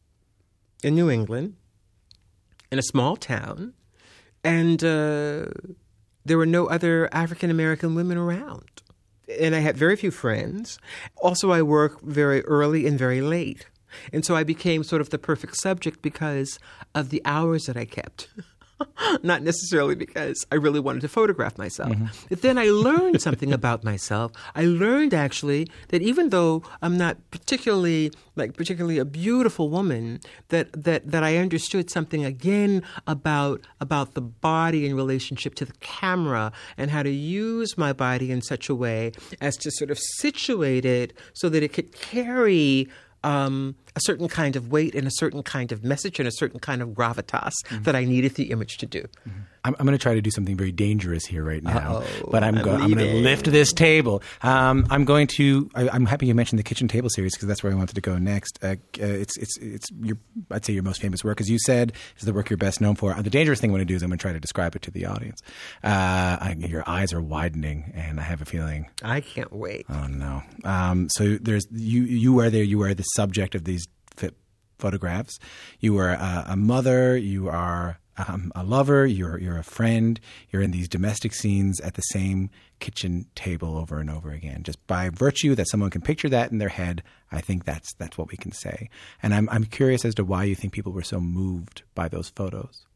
in New England, in a small town, and there were no other African-American women around. And I had very few friends. Also, I worked very early and very late. And so I became sort of the perfect subject because of the hours that I kept. Not necessarily because I really wanted to photograph myself. Mm-hmm. But then I learned something about myself. I learned actually that even though I'm not particularly a beautiful woman, that I understood something again about the body in relationship to the camera and how to use my body in such a way as to sort of situate it so that it could carry a certain kind of weight and a certain kind of message and a certain kind of gravitas that I needed the image to do.
Mm-hmm. I'm going to try to do something very dangerous here right now, but I'm going to
leaving.
lift this table. I'm happy you mentioned the Kitchen Table series because that's where I wanted to go next. It's your, I'd say your most famous work, as you said, is the work you're best known for. The dangerous thing I'm going to do is I'm going to try to describe it to the audience. Your eyes are widening, and I have a feeling.
I can't wait.
Oh no! So there's you are there. You are the subject of these photographs. You are a mother. You are a lover, you're a friend, you're in these domestic scenes at the same kitchen table over and over again. Just by virtue that someone can picture that in their head, I think that's what we can say. And I'm curious as to why you think people were so moved by those photos.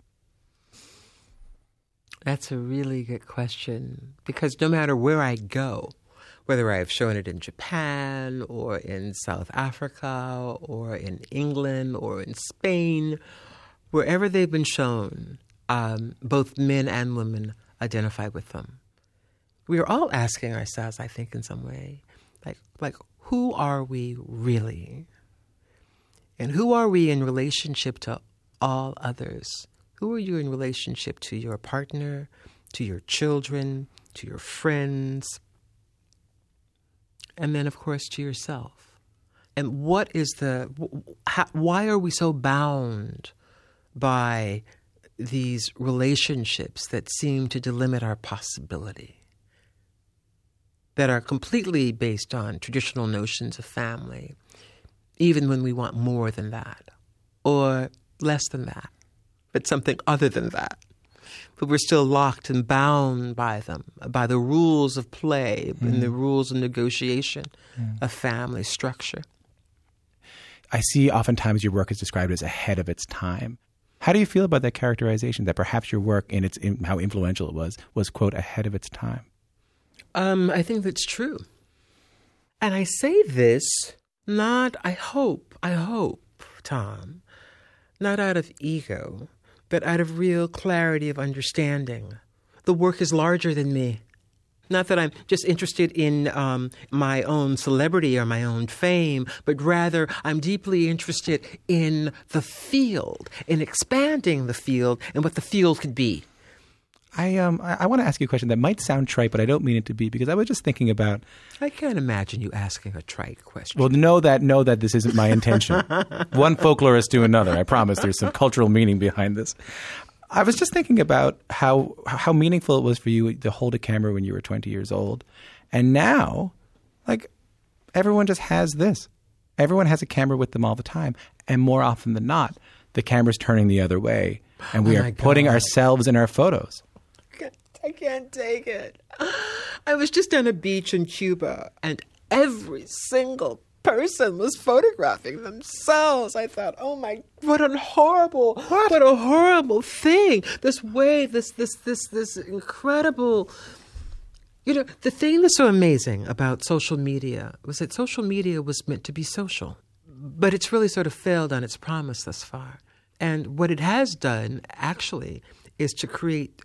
That's a really good question, because no matter where I go, whether I've shown it in Japan or in South Africa or in England or in Spain, wherever they've been shown, both men and women identify with them. We are all asking ourselves, I think, in some way, like who are we really? And who are we in relationship to all others? Who are you in relationship to your partner, to your children, to your friends, and then, of course, to yourself? And what is why are we so bound by these relationships that seem to delimit our possibility, that are completely based on traditional notions of family, even when we want more than that, or less than that, but something other than that? But we're still locked and bound by them, by the rules of play and the rules of negotiation of family structure.
I see oftentimes your work is described as ahead of its time. How do you feel about that characterization, that perhaps your work in how influential it was, quote, ahead of its time?
I think that's true. And I say this I hope, Tom, not out of ego, but out of real clarity of understanding. The work is larger than me. Not that I'm just interested in my own celebrity or my own fame, but rather I'm deeply interested in the field, in expanding the field and what the field could be.
I want to ask you a question that might sound trite, but I don't mean it to be, because I was just thinking about...
I can't imagine you asking a trite question.
Well, know that this isn't my intention. One folklorist to another. I promise there's some cultural meaning behind this. I was just thinking about how meaningful it was for you to hold a camera when you were 20 years old. And now, everyone just has this. Everyone has a camera with them all the time. And more often than not, the camera's turning the other way. And we are putting ourselves in our photos.
I can't take it. I was just on a beach in Cuba, and every single person was photographing themselves. I thought, oh my, what a horrible thing. This way, this incredible, the thing that's so amazing about social media was that social media was meant to be social, but it's really sort of failed on its promise thus far. And what it has done, actually, is to create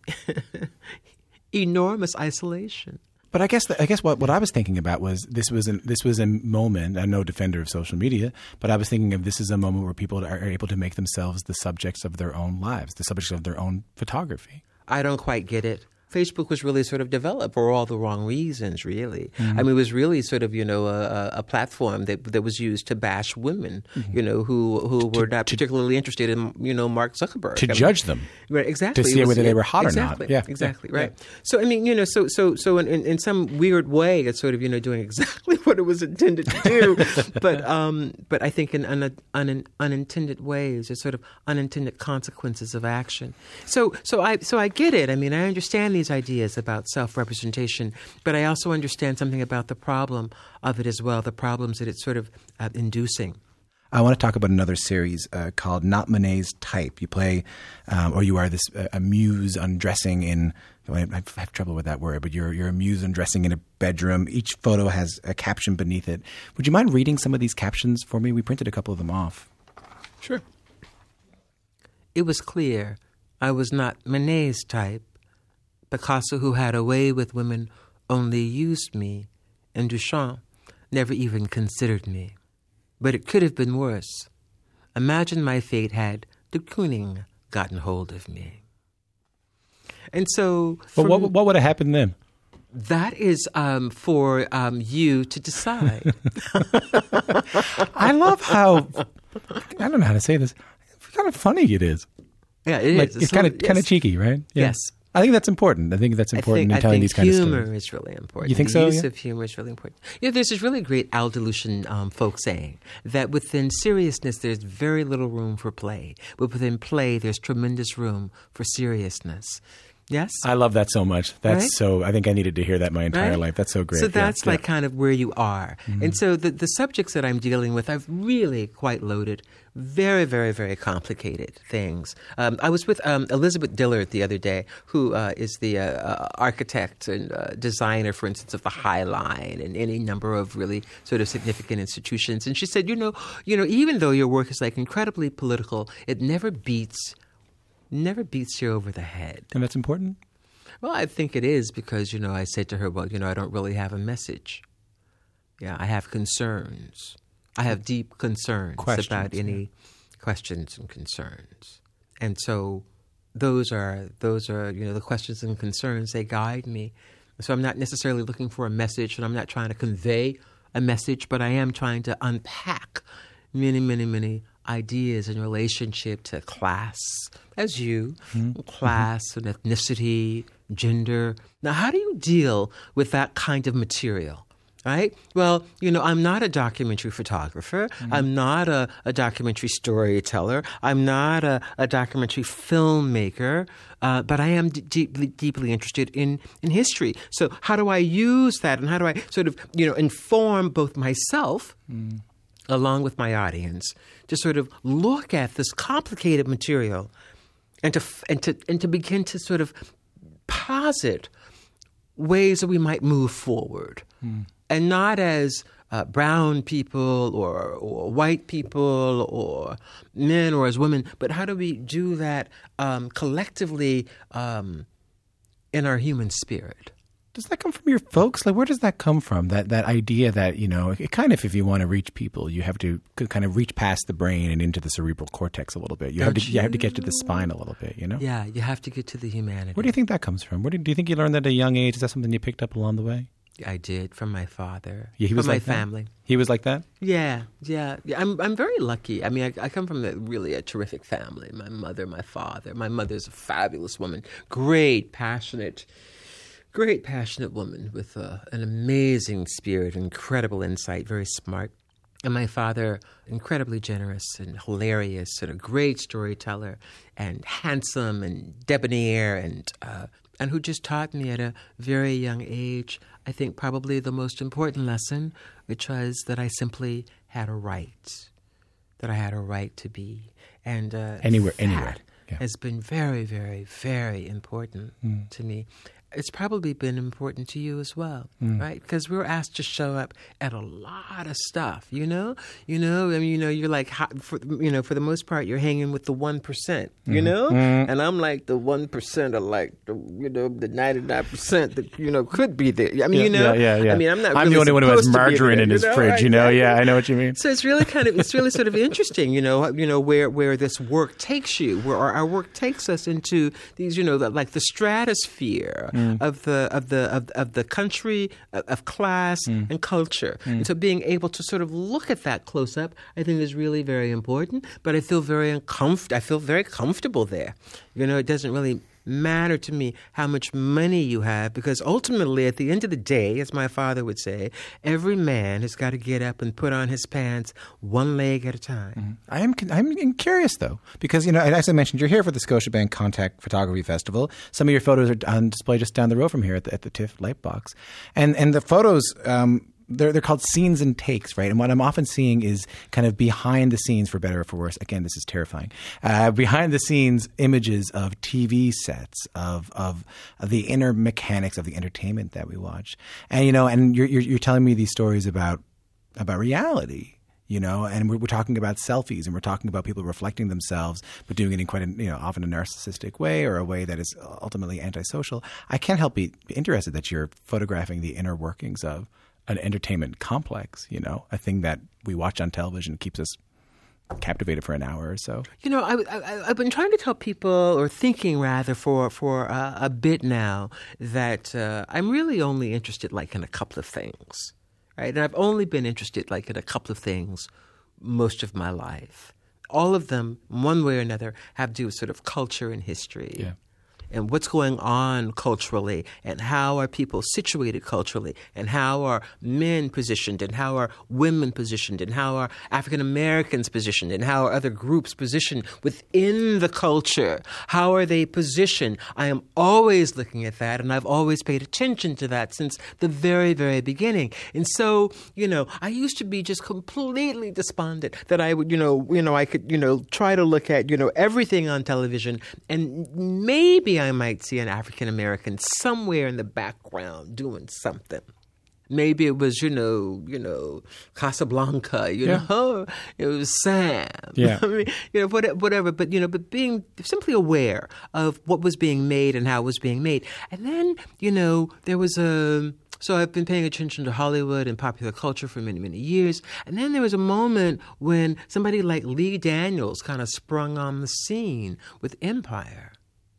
enormous isolation.
But I guess what I was thinking about was this was a moment. I'm no defender of social media, but I was thinking of this as a moment where people are able to make themselves the subjects of their own lives, the subjects of their own photography.
I don't quite get it. Facebook was really sort of developed for all the wrong reasons, really.
Mm-hmm.
I mean, it was really sort of, a platform that was used to bash women, who were not particularly interested in, Mark Zuckerberg.
To judge them.
Right, exactly.
To see whether they were hot or not. Yeah,
exactly, right. Yeah. So, I mean, so in some weird way, it's sort of, doing exactly what it was intended to do. But I think in unintended ways, there's sort of unintended consequences of action. So I get it. I mean, I understand these ideas about self-representation, but I also understand something about the problem of it as well, the problems that it's sort of inducing.
I want to talk about another series called Not Monet's Type. You play, or you are a muse undressing in, I have trouble with that word, but you're a muse undressing in a bedroom. Each photo has a caption beneath it. Would you mind reading some of these captions for me? We printed a couple of them off.
Sure. It was clear I was not Monet's type. Picasso, who had a way with women, only used me, and Duchamp never even considered me. but it could have been worse. Imagine my fate had de Kooning gotten hold of me. And so...
But what would have happened then?
That is for you to decide.
I love how... I don't know how to say this. Kind of funny it is.
Yeah, it is.
It's kind of cheeky, right? Yeah.
Yes.
I think that's important. I think that's important in telling these kind of stories.
Humor is really important.
You think
the
so?
The use of humor is really important. There's this really great Al Delusion folk saying that within seriousness, there's very little room for play. But within play, there's tremendous room for seriousness. Yes?
I love that so much. That's
right?
so, I think I needed to hear that my entire life. That's so great.
So that's kind of where you are. Mm-hmm. And so the subjects that I'm dealing with, I've really quite loaded. Very, very, very complicated things. I was with Elizabeth Dillard the other day, who is the architect and designer, for instance, of the High Line and any number of really sort of significant institutions. And she said, you know, even though your work is like incredibly political, it never beats you over the head.
And that's important?
Well, I think it is because, I said to her, well, I don't really have a message. Yeah, I have concerns. I have deep concerns about any questions and concerns. And so those are the questions and concerns, they guide me. So I'm not necessarily looking for a message, and I'm not trying to convey a message, but I am trying to unpack many, many, many ideas in relationship to class, as class and ethnicity, gender. Now, how do you deal with that kind of material? Right? Well, I'm not a documentary photographer. Mm-hmm. I'm not a documentary storyteller. I'm not a documentary filmmaker. But I am deeply interested in history. So how do I use that, and how do I sort of, inform both myself along with my audience to sort of look at this complicated material and to begin to sort of posit ways that we might move forward. And not as brown people or white people or men or as women, but how do we do that collectively in our human spirit?
Does that come from your folks? Like, where does that come from? That idea that, it kind of, if you want to reach people, you have to kind of reach past the brain and into the cerebral cortex a little bit. You have to get to the spine a little bit,
Yeah, you have to get to the humanity.
Where do you think that comes from? Do you think you learned that at a young age? Is that something you picked up along the way?
I did, from my father.
Yeah, he was
from
like
my family.
He was like that?
Yeah. I'm very lucky. I mean, I come from a terrific family. My mother, my father. My mother's a fabulous woman, great, passionate woman with an amazing spirit, incredible insight, very smart. And my father, incredibly generous and hilarious, and a great storyteller, and handsome and debonair, and who just taught me at a very young age, I think probably the most important lesson, which was that I simply had a right, to be. And
anywhere.
Yeah. Has been very, very, very important to me. It's probably been important to you as well, right? Because we're asked to show up at a lot of stuff, you're like, for the most part, you're hanging with the 1%, and I'm like the 1% are like the 99% that could be there. I mean,
Yeah.
I mean, I'm
the only one who has margarine in his fridge,
right?
Yeah, I know what you mean.
So it's really sort of interesting, where this work takes you, where our work takes us into these, like the stratosphere of the country, of class and culture. And so being able to sort of look at that close up, I think is really very important. But I feel very comfortable there. It doesn't really matter to me how much money you have, because ultimately at the end of the day, as my father would say, every man has got to get up and put on his pants one leg at a time.
I'm curious though, because as I mentioned, you're here for the Scotiabank Contact Photography Festival. Some of your photos are on display just down the road from here at the TIFF Lightbox, and the photos. They're called scenes and takes, right? And what I'm often seeing is kind of behind the scenes, for better or for worse. Again, this is terrifying. Behind the scenes images of TV sets, of the inner mechanics of the entertainment that we watch. And and you're telling me these stories about reality. And we're talking about selfies, and we're talking about people reflecting themselves, but doing it in quite often a narcissistic way, or a way that is ultimately antisocial. I can't help be interested that you're photographing the inner workings of an entertainment complex, a thing that we watch on television keeps us captivated for an hour or so.
I've been trying to tell people, or thinking rather, for a bit now, that I'm really only interested in a couple of things, right? And I've only been interested in a couple of things most of my life. All of them, one way or another, have to do with sort of culture and history.
Yeah.
And what's going on culturally, and how are people situated culturally, and how are men positioned, and how are women positioned, and how are African Americans positioned, and how are other groups positioned within the culture? How are they positioned? I am always looking at that, and I've always paid attention to that since the very, very beginning. And so, I used to be just completely despondent that I would, I could, try to look at, everything on television, and maybe I might see an African American somewhere in the background doing something. Maybe it was, Casablanca, it was Sam.
Yeah.
I mean, whatever. But being simply aware of what was being made and how it was being made. And then, there was so I've been paying attention to Hollywood and popular culture for many, many years. And then there was a moment when somebody like Lee Daniels kind of sprung on the scene with Empire.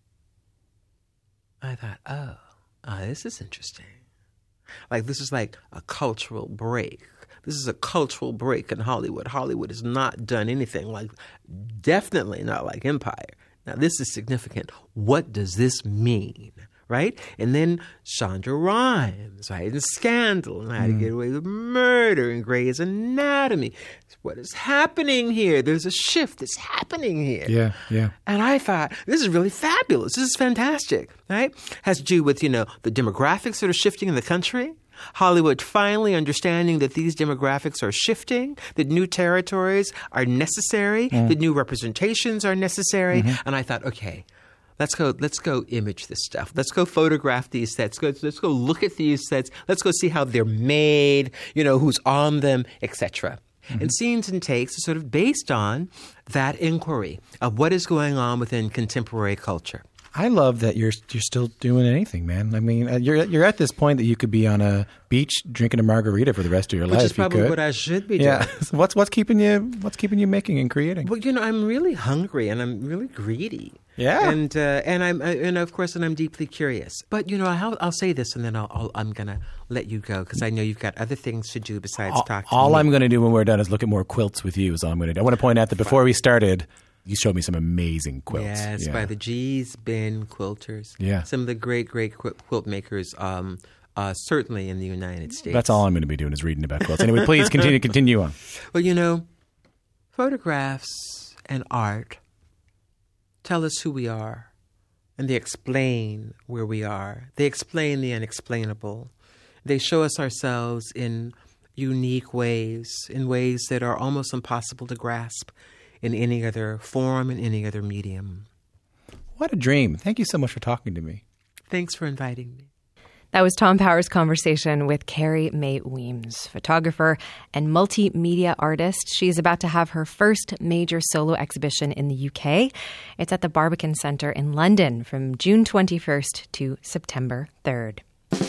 I thought, this is interesting. This is like a cultural break. This is a cultural break in Hollywood. Hollywood has not done anything definitely not like Empire. Now, this is significant. What does this mean? Right? And then Shonda Rhimes, right? And Scandal, and How to Get Away with Murder, and Grey's Anatomy. What is happening here? There's a shift that's happening here.
Yeah, yeah.
And I thought, this is really fabulous. This is fantastic, right? Has to do with, the demographics that are shifting in the country. Hollywood finally understanding that these demographics are shifting, that new territories are necessary, that new representations are necessary. And I thought, okay, let's go image this stuff. Let's go photograph these sets. Let's go look at these sets. Let's go see how they're made, who's on them, etc. And Scenes and Takes are sort of based on that inquiry of what is going on within contemporary culture.
I love that you're still doing anything, man. I mean, you're at this point that you could be on a beach drinking a margarita for the rest of your life.
Which is probably what I should be doing.
Yeah. So what's keeping you making and creating?
Well, I'm really hungry and I'm really greedy.
Yeah.
And I'm deeply curious. But I'll say this, and then I'm gonna let you go because I know you've got other things to do besides talk to me.
All I'm going to do when we're done is look at more quilts with you. Is all I'm going to do. I want to point out that before we started, you showed me some amazing quilts.
Yes, by the G's Ben Quilters.
Yeah.
Some of the great quilt makers, certainly in the United States.
That's all I'm going to be doing is reading about quilts. Anyway, please continue on.
Well, photographs and art tell us who we are, and they explain where we are. They explain the unexplainable. They show us ourselves in unique ways, in ways that are almost impossible to grasp in any other form, in any other medium.
What a dream. Thank you so much for talking to me.
Thanks for inviting me.
That was Tom Power's conversation with Carrie Mae Weems, photographer and multimedia artist. She's about to have her first major solo exhibition in the UK. It's at the Barbican Centre in London from June 21st to September 3rd.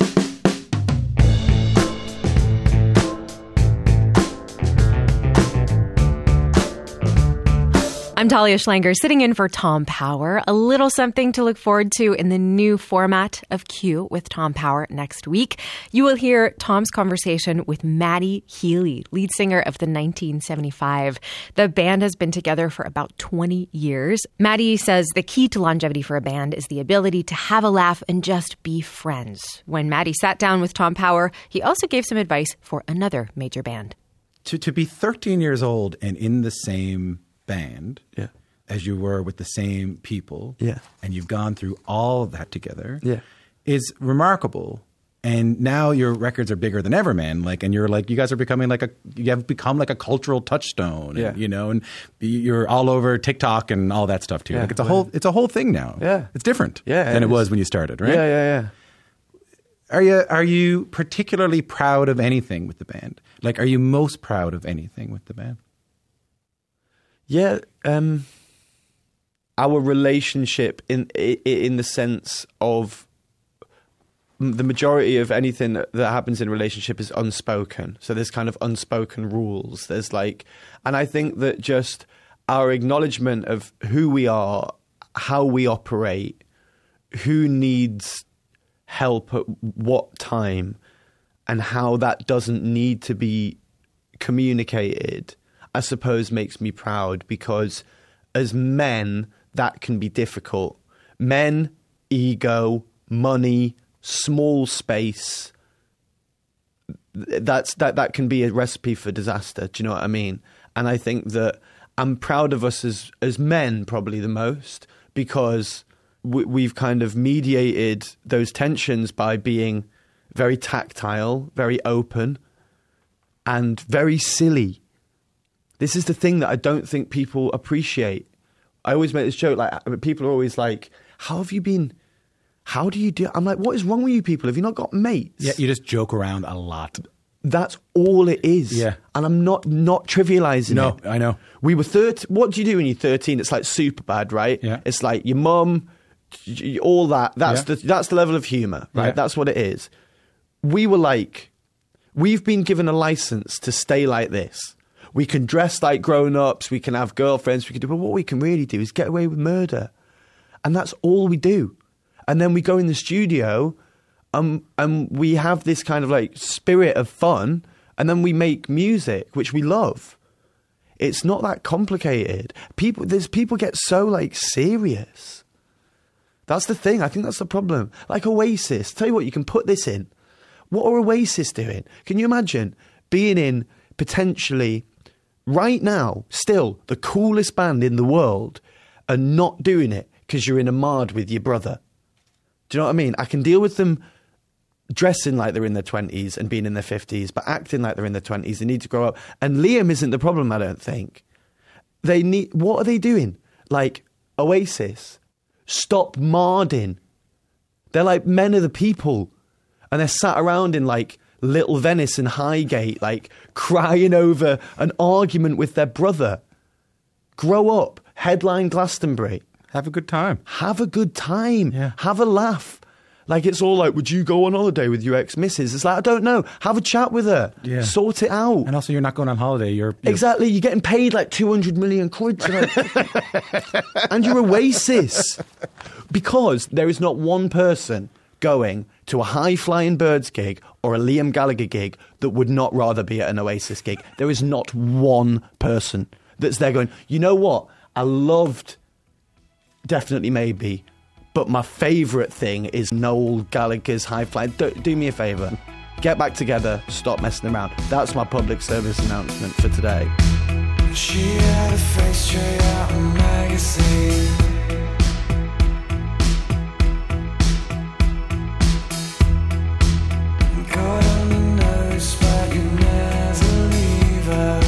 I'm Talia Schlanger, sitting in for Tom Power. A little something to look forward to in the new format of Q with Tom Power next week. You will hear Tom's conversation with Matty Healy, lead singer of the 1975. The band has been together for about 20 years. Matty says the key to longevity for a band is the ability to have a laugh and just be friends. When Matty sat down with Tom Power, he also gave some advice for another major band.
To be 13 years old and in the same band as you were with the same people, and you've gone through all of that together, is remarkable. And now your records are bigger than ever, man. And you're you guys are becoming you have become like a cultural touchstone, and you're all over TikTok and all that stuff too. It's a whole thing now. Yeah, it's different than it was when you started, right?
Yeah.
Are you particularly proud of anything with the band? Are you most proud of anything with the band?
Yeah, our relationship in the sense of the majority of anything that happens in a relationship is unspoken. So there's kind of unspoken rules. There's like, and I think that just our acknowledgement of who we are, how we operate, who needs help at what time, and how that doesn't need to be communicated, I suppose makes me proud, because as men, that can be difficult. Men, ego, money, small space, that can be a recipe for disaster. Do you know what I mean? And I think that I'm proud of us as men probably the most, because we've kind of mediated those tensions by being very tactile, very open, and very silly. This is the thing that I don't think people appreciate. I always make this joke, like, people are always like, how do you do it? I'm like, what is wrong with you people? Have you not got mates?
Yeah, you just joke around a lot.
That's all it is.
Yeah.
And I'm not trivializing it.
No, I know.
We were 13. What do you do when you're 13? It's like super bad, right?
Yeah.
It's like your mum, all that. That's the level of humor, right?
Yeah.
That's what it is. We were like, we've been given a license to stay like this. We can dress like grown-ups. We can have girlfriends. We can do, but what we can really do is get away with murder. And that's all we do. And then we go in the studio and we have this kind of like spirit of fun, and then we make music, which we love. It's not that complicated. People get so like serious. That's the thing. I think that's the problem. Like Oasis. Tell you what, you can put this in. What are Oasis doing? Can you imagine being in potentially right now, still the coolest band in the world, and not doing it because you're in a mard with your brother? Do you know what I mean? I can deal with them dressing like they're in their 20s and being in their 50s, but acting like they're in their 20s. They need to grow up. And Liam isn't the problem, I don't think. What are they doing? Like Oasis, stop marding. They're like men of the people. And they're sat around in like Little Venice and Highgate, like crying over an argument with their brother. Grow up. Headline Glastonbury.
Have a good time.
Have a good time.
Yeah.
Have a laugh. Like, it's all like, would you go on holiday with your ex-missus? It's like, I don't know. Have a chat with her.
Yeah.
Sort it out.
And also, you're not going on holiday. You're
Exactly. You're getting paid like 200 million quid. And you're Oasis. Because there is not one person going to a high-flying Birds gig or a Liam Gallagher gig that would not rather be at an Oasis gig. There is not one person that's there going, you know what? I loved Definitely Maybe, but my favourite thing is Noel Gallagher's High Flying. Do me a favour. Get back together. Stop messing around. That's my public service announcement for today.
She had a face straight out of a magazine. Got on the nose, but you never leave her.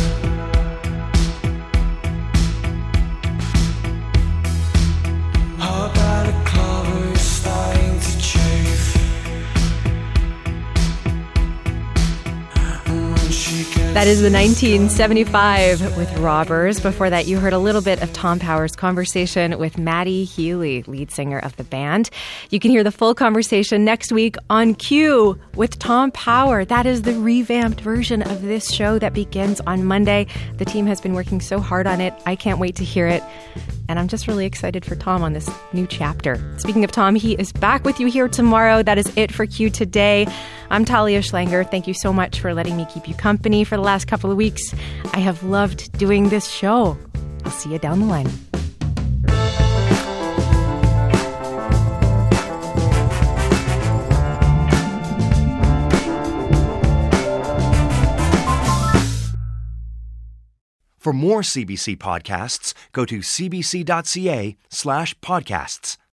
That is the 1975 with Robbers. Before that, you heard a little bit of Tom Power's conversation with Matty Healy, lead singer of the band. You can hear the full conversation next week on Q with Tom Power. That is the revamped version of this show that begins on Monday. The team has been working so hard on it. I can't wait to hear it. And I'm just really excited for Tom on this new chapter. Speaking of Tom, he is back with you here tomorrow. That is it for Q today. I'm Talia Schlanger. Thank you so much for letting me keep you company for the last couple of weeks. I have loved doing this show. I'll see you down the line.
For more CBC podcasts, go to cbc.ca/podcasts.